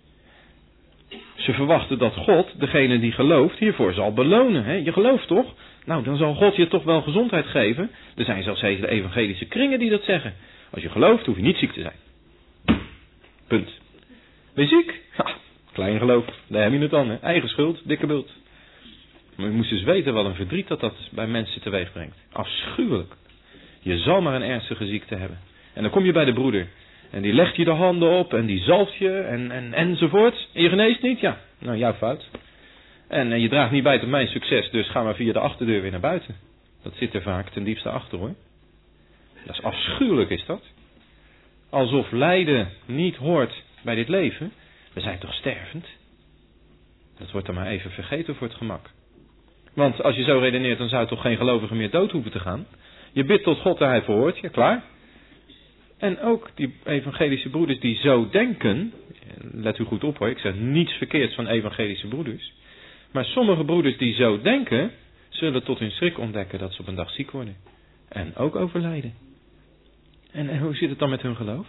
Ze verwachten dat God, degene die gelooft, hiervoor zal belonen. Hè? Je gelooft toch? Nou, dan zal God je toch wel gezondheid geven. Er zijn zelfs hele evangelische kringen die dat zeggen. Als je gelooft, hoef je niet ziek te zijn. Punt. Ben je ziek? Ha, klein geloof. Daar heb je het dan. Hè? Eigen schuld, dikke bult. Maar je moest dus weten wat een verdriet dat bij mensen teweeg brengt. Afschuwelijk. Je zal maar een ernstige ziekte hebben. En dan kom je bij de broeder. En die legt je de handen op en die zalft je enzovoort. En je geneest niet? Ja, nou jouw fout. En je draagt niet bij tot mijn succes, dus ga maar via de achterdeur weer naar buiten. Dat zit er vaak ten diepste achter hoor. Dat is afschuwelijk is dat. Alsof lijden niet hoort bij dit leven. We zijn toch stervend? Dat wordt dan maar even vergeten voor het gemak. Want als je zo redeneert, dan zou toch geen gelovige meer dood hoeven te gaan. Je bidt tot God en hij verhoort je, klaar. En ook die evangelische broeders die zo denken, let u goed op hoor, ik zeg niets verkeerds van evangelische broeders. Maar sommige broeders die zo denken, zullen tot hun schrik ontdekken dat ze op een dag ziek worden. En ook overlijden. En hoe zit het dan met hun geloof?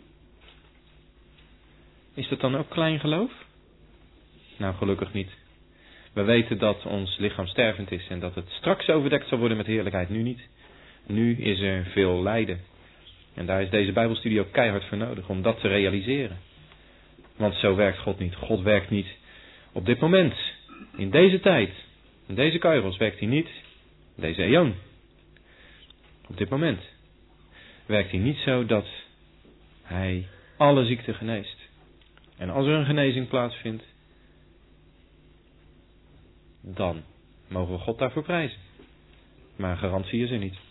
Is dat dan ook klein geloof? Nou, gelukkig niet. We weten dat ons lichaam stervend is en dat het straks overdekt zal worden met heerlijkheid. Nu niet. Nu is er veel lijden. En daar is deze Bijbelstudie ook keihard voor nodig om dat te realiseren. Want zo werkt God niet. God werkt niet op dit moment. In deze tijd. In deze kairos werkt hij niet. In deze eon. Op dit moment. Werkt hij niet zo dat hij alle ziekte geneest. En als er een genezing plaatsvindt, dan mogen we God daarvoor prijzen. Maar garantie is er niet.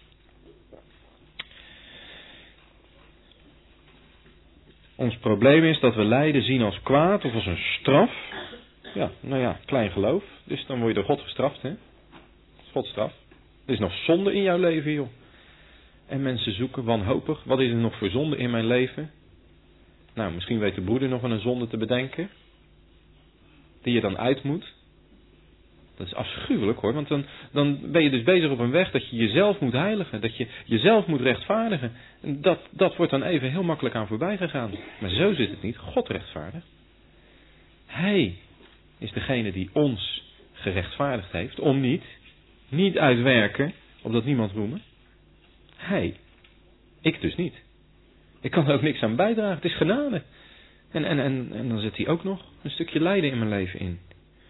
Ons probleem is dat we lijden zien als kwaad of als een straf. Ja, nou ja, klein geloof. Dus dan word je door God gestraft, hè. Dat is Gods straf. Er is nog zonde in jouw leven, joh. En mensen zoeken wanhopig. Wat is er nog voor zonde in mijn leven? Nou, misschien weet de broeder nog wel een zonde te bedenken. Die je dan uit moet. Dat is afschuwelijk hoor. Want dan ben je dus bezig op een weg dat je jezelf moet heiligen. Dat je jezelf moet rechtvaardigen. En dat wordt dan even heel makkelijk aan voorbij gegaan. Maar zo zit het niet. God rechtvaardigt. Hij is degene die ons gerechtvaardigd heeft. Om niet uitwerken. Opdat niemand roemen. Hij. Ik dus niet. Ik kan er ook niks aan bijdragen. Het is genade. En dan zet hij ook nog een stukje lijden in mijn leven in.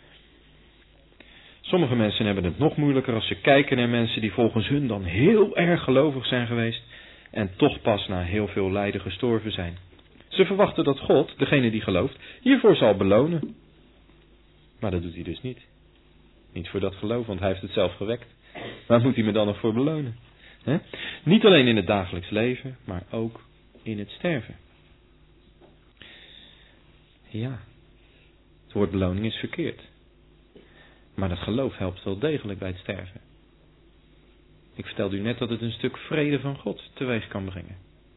Sommige mensen hebben het nog moeilijker als ze kijken naar mensen die volgens hun dan heel erg gelovig zijn geweest en toch pas na heel veel lijden gestorven zijn. Ze verwachten dat God, degene die gelooft, hiervoor zal belonen. Maar dat doet hij dus niet. Niet voor dat geloof, want hij heeft het zelf gewekt. Waar moet hij me dan nog voor belonen? He? Niet alleen in het dagelijks leven, maar ook in het sterven. Ja, het woord beloning is verkeerd. Maar dat geloof helpt wel degelijk bij het sterven. Ik vertelde u net dat het een stuk vrede van God teweeg kan brengen.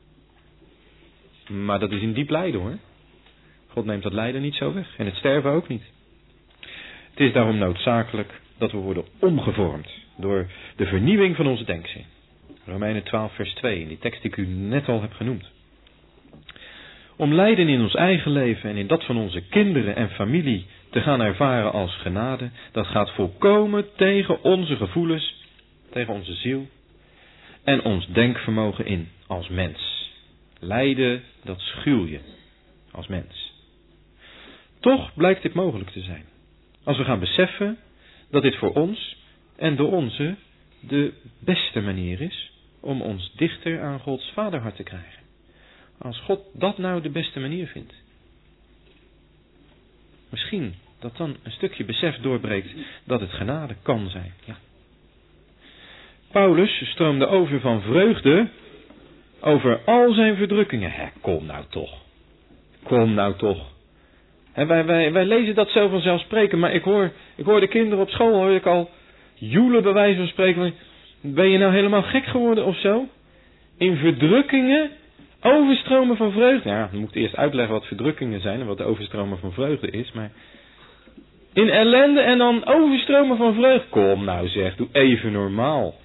Maar dat is een diep lijden hoor. God neemt dat lijden niet zo weg. En het sterven ook niet. Het is daarom noodzakelijk dat we worden omgevormd door de vernieuwing van onze denkzin. Romeinen 12 vers 2, in die tekst die ik u net al heb genoemd. Om lijden in ons eigen leven en in dat van onze kinderen en familie te gaan ervaren als genade, dat gaat volkomen tegen onze gevoelens, tegen onze ziel en ons denkvermogen in als mens. Lijden, dat schuw je als mens. Toch blijkt dit mogelijk te zijn. Als we gaan beseffen dat dit voor ons en door onze de beste manier is om ons dichter aan Gods vaderhart te krijgen. Als God dat nou de beste manier vindt. Misschien dat dan een stukje besef doorbreekt dat het genade kan zijn. Ja. Paulus stroomde over van vreugde over al zijn verdrukkingen. Kom nou toch. Kom nou toch. Wij lezen dat zo vanzelfsprekend, maar ik hoor de kinderen op school, hoor ik al joelen bij wijze van spreken. Ben je nou helemaal gek geworden of zo? In verdrukkingen overstromen van vreugde. Ja, dan moet ik eerst uitleggen wat verdrukkingen zijn en wat de overstromen van vreugde is. Maar in ellende en dan overstromen van vreugde. Kom nou zeg, doe even normaal.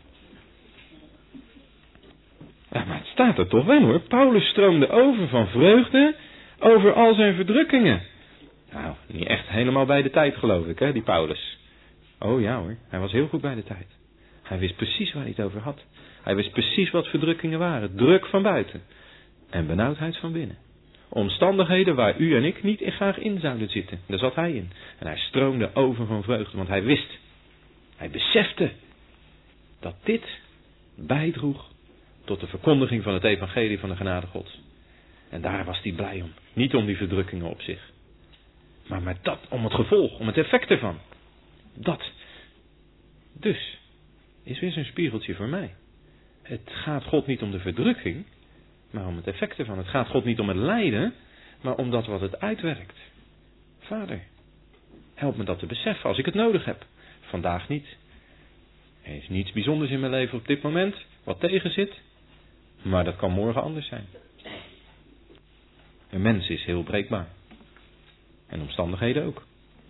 Ja, maar het staat er toch wel hoor. Paulus stroomde over van vreugde over al zijn verdrukkingen. Nou, niet echt helemaal bij de tijd geloof ik, hè, die Paulus. Oh ja hoor, hij was heel goed bij de tijd. Hij wist precies waar hij het over had. Hij wist precies wat verdrukkingen waren. Druk van buiten. En benauwdheid van binnen. Omstandigheden waar u en ik niet graag in zouden zitten. Daar zat hij in. En hij stroomde over van vreugde. Want hij wist. Hij besefte. Dat dit bijdroeg tot de verkondiging van het evangelie van de genade Gods. En daar was hij blij om. Niet om die verdrukkingen op zich. Maar met dat, om het gevolg, om het effect ervan. Dat. Dus, is weer zo'n spiegeltje voor mij. Het gaat God niet om de verdrukking, maar om het effect ervan. Het gaat God niet om het lijden, maar om dat wat het uitwerkt. Vader, help me dat te beseffen als ik het nodig heb. Vandaag niet. Er is niets bijzonders in mijn leven op dit moment, wat tegen zit. Maar dat kan morgen anders zijn. Een mens is heel breekbaar. En omstandigheden ook.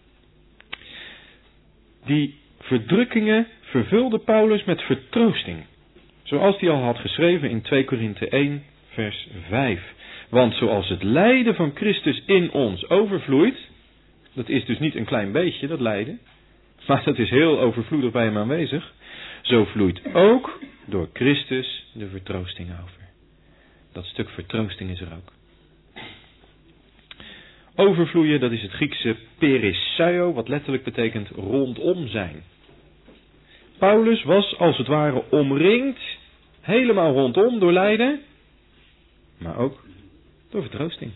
Die verdrukkingen vervulde Paulus met vertroosting. Zoals hij al had geschreven in 2 Korinthe 1 vers 5. Want zoals het lijden van Christus in ons overvloeit. Dat is dus niet een klein beetje, dat lijden. Maar dat is heel overvloedig bij hem aanwezig. Zo vloeit ook door Christus de vertroosting over. Dat stuk vertroosting is er ook. Overvloeien, dat is het Griekse perissuio, wat letterlijk betekent rondom zijn. Paulus was als het ware omringd, helemaal rondom door lijden, maar ook door vertroosting.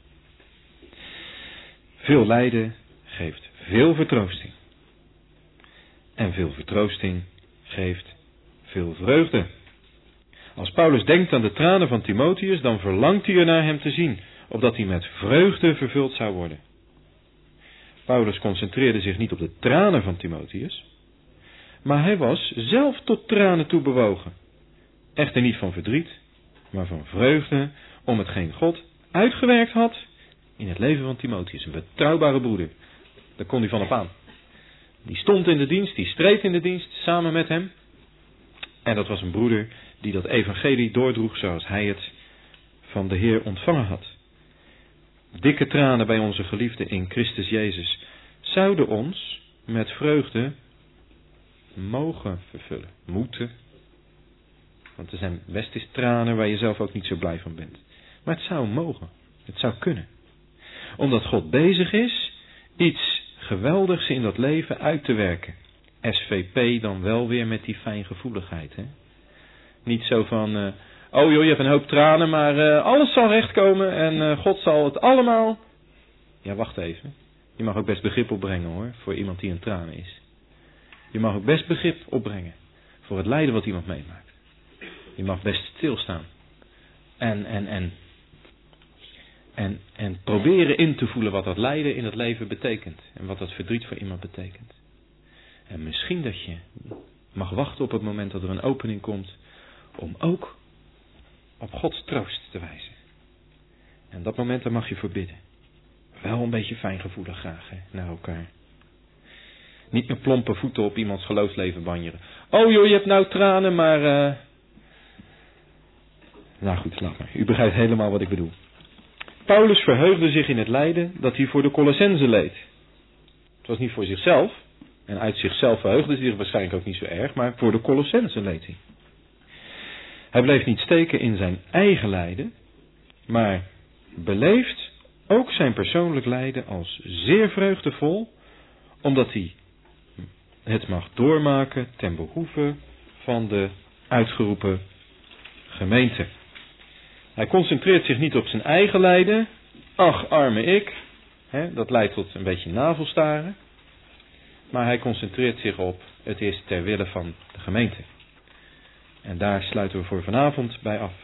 Veel lijden geeft veel vertroosting. En veel vertroosting geeft veel vreugde. Als Paulus denkt aan de tranen van Timotheus, dan verlangt hij er naar hem te zien, opdat hij met vreugde vervuld zou worden. Paulus concentreerde zich niet op de tranen van Timotheus, maar hij was zelf tot tranen toe bewogen. Echter niet van verdriet, maar van vreugde om hetgeen God uitgewerkt had in het leven van Timotheus. Een betrouwbare broeder. Daar kon hij van op aan. Die stond in de dienst, die streed in de dienst samen met hem. En dat was een broeder die dat evangelie doordroeg zoals hij het van de Heer ontvangen had. Dikke tranen bij onze geliefde in Christus Jezus zouden ons met vreugde mogen vervullen. Moeten. Want er zijn best eens tranen waar je zelf ook niet zo blij van bent. Maar het zou mogen. Het zou kunnen. Omdat God bezig is iets geweldigs in dat leven uit te werken. SVP dan wel weer met die fijngevoeligheid. Hè? Niet zo van, oh joh, je hebt een hoop tranen, maar alles zal rechtkomen en God zal het allemaal. Ja, wacht even. Je mag ook best begrip opbrengen hoor, voor iemand die in tranen is. Je mag ook best begrip opbrengen voor het lijden wat iemand meemaakt. Je mag best stilstaan. En proberen in te voelen wat dat lijden in het leven betekent. En wat dat verdriet voor iemand betekent. En misschien dat je mag wachten op het moment dat er een opening komt. Om ook op Gods troost te wijzen. En dat moment, daar mag je voor bidden. Wel een beetje fijngevoelig graag hè, naar elkaar. Niet met plompe voeten op iemands geloofsleven banjeren. Oh joh, je hebt nou tranen, maar... Nou goed, laat maar. U begrijpt helemaal wat ik bedoel. Paulus verheugde zich in het lijden dat hij voor de Colossenzen leed. Het was niet voor zichzelf. En uit zichzelf verheugde hij zich waarschijnlijk ook niet zo erg. Maar voor de Colossenzen leed hij. Hij bleef niet steken in zijn eigen lijden. Maar beleeft ook zijn persoonlijk lijden als zeer vreugdevol. Omdat hij het mag doormaken ten behoeve van de uitgeroepen gemeente. Hij concentreert zich niet op zijn eigen lijden. Ach, arme ik. Dat leidt tot een beetje navelstaren. Maar hij concentreert zich op, het is ter wille van de gemeente. En daar sluiten we voor vanavond bij af.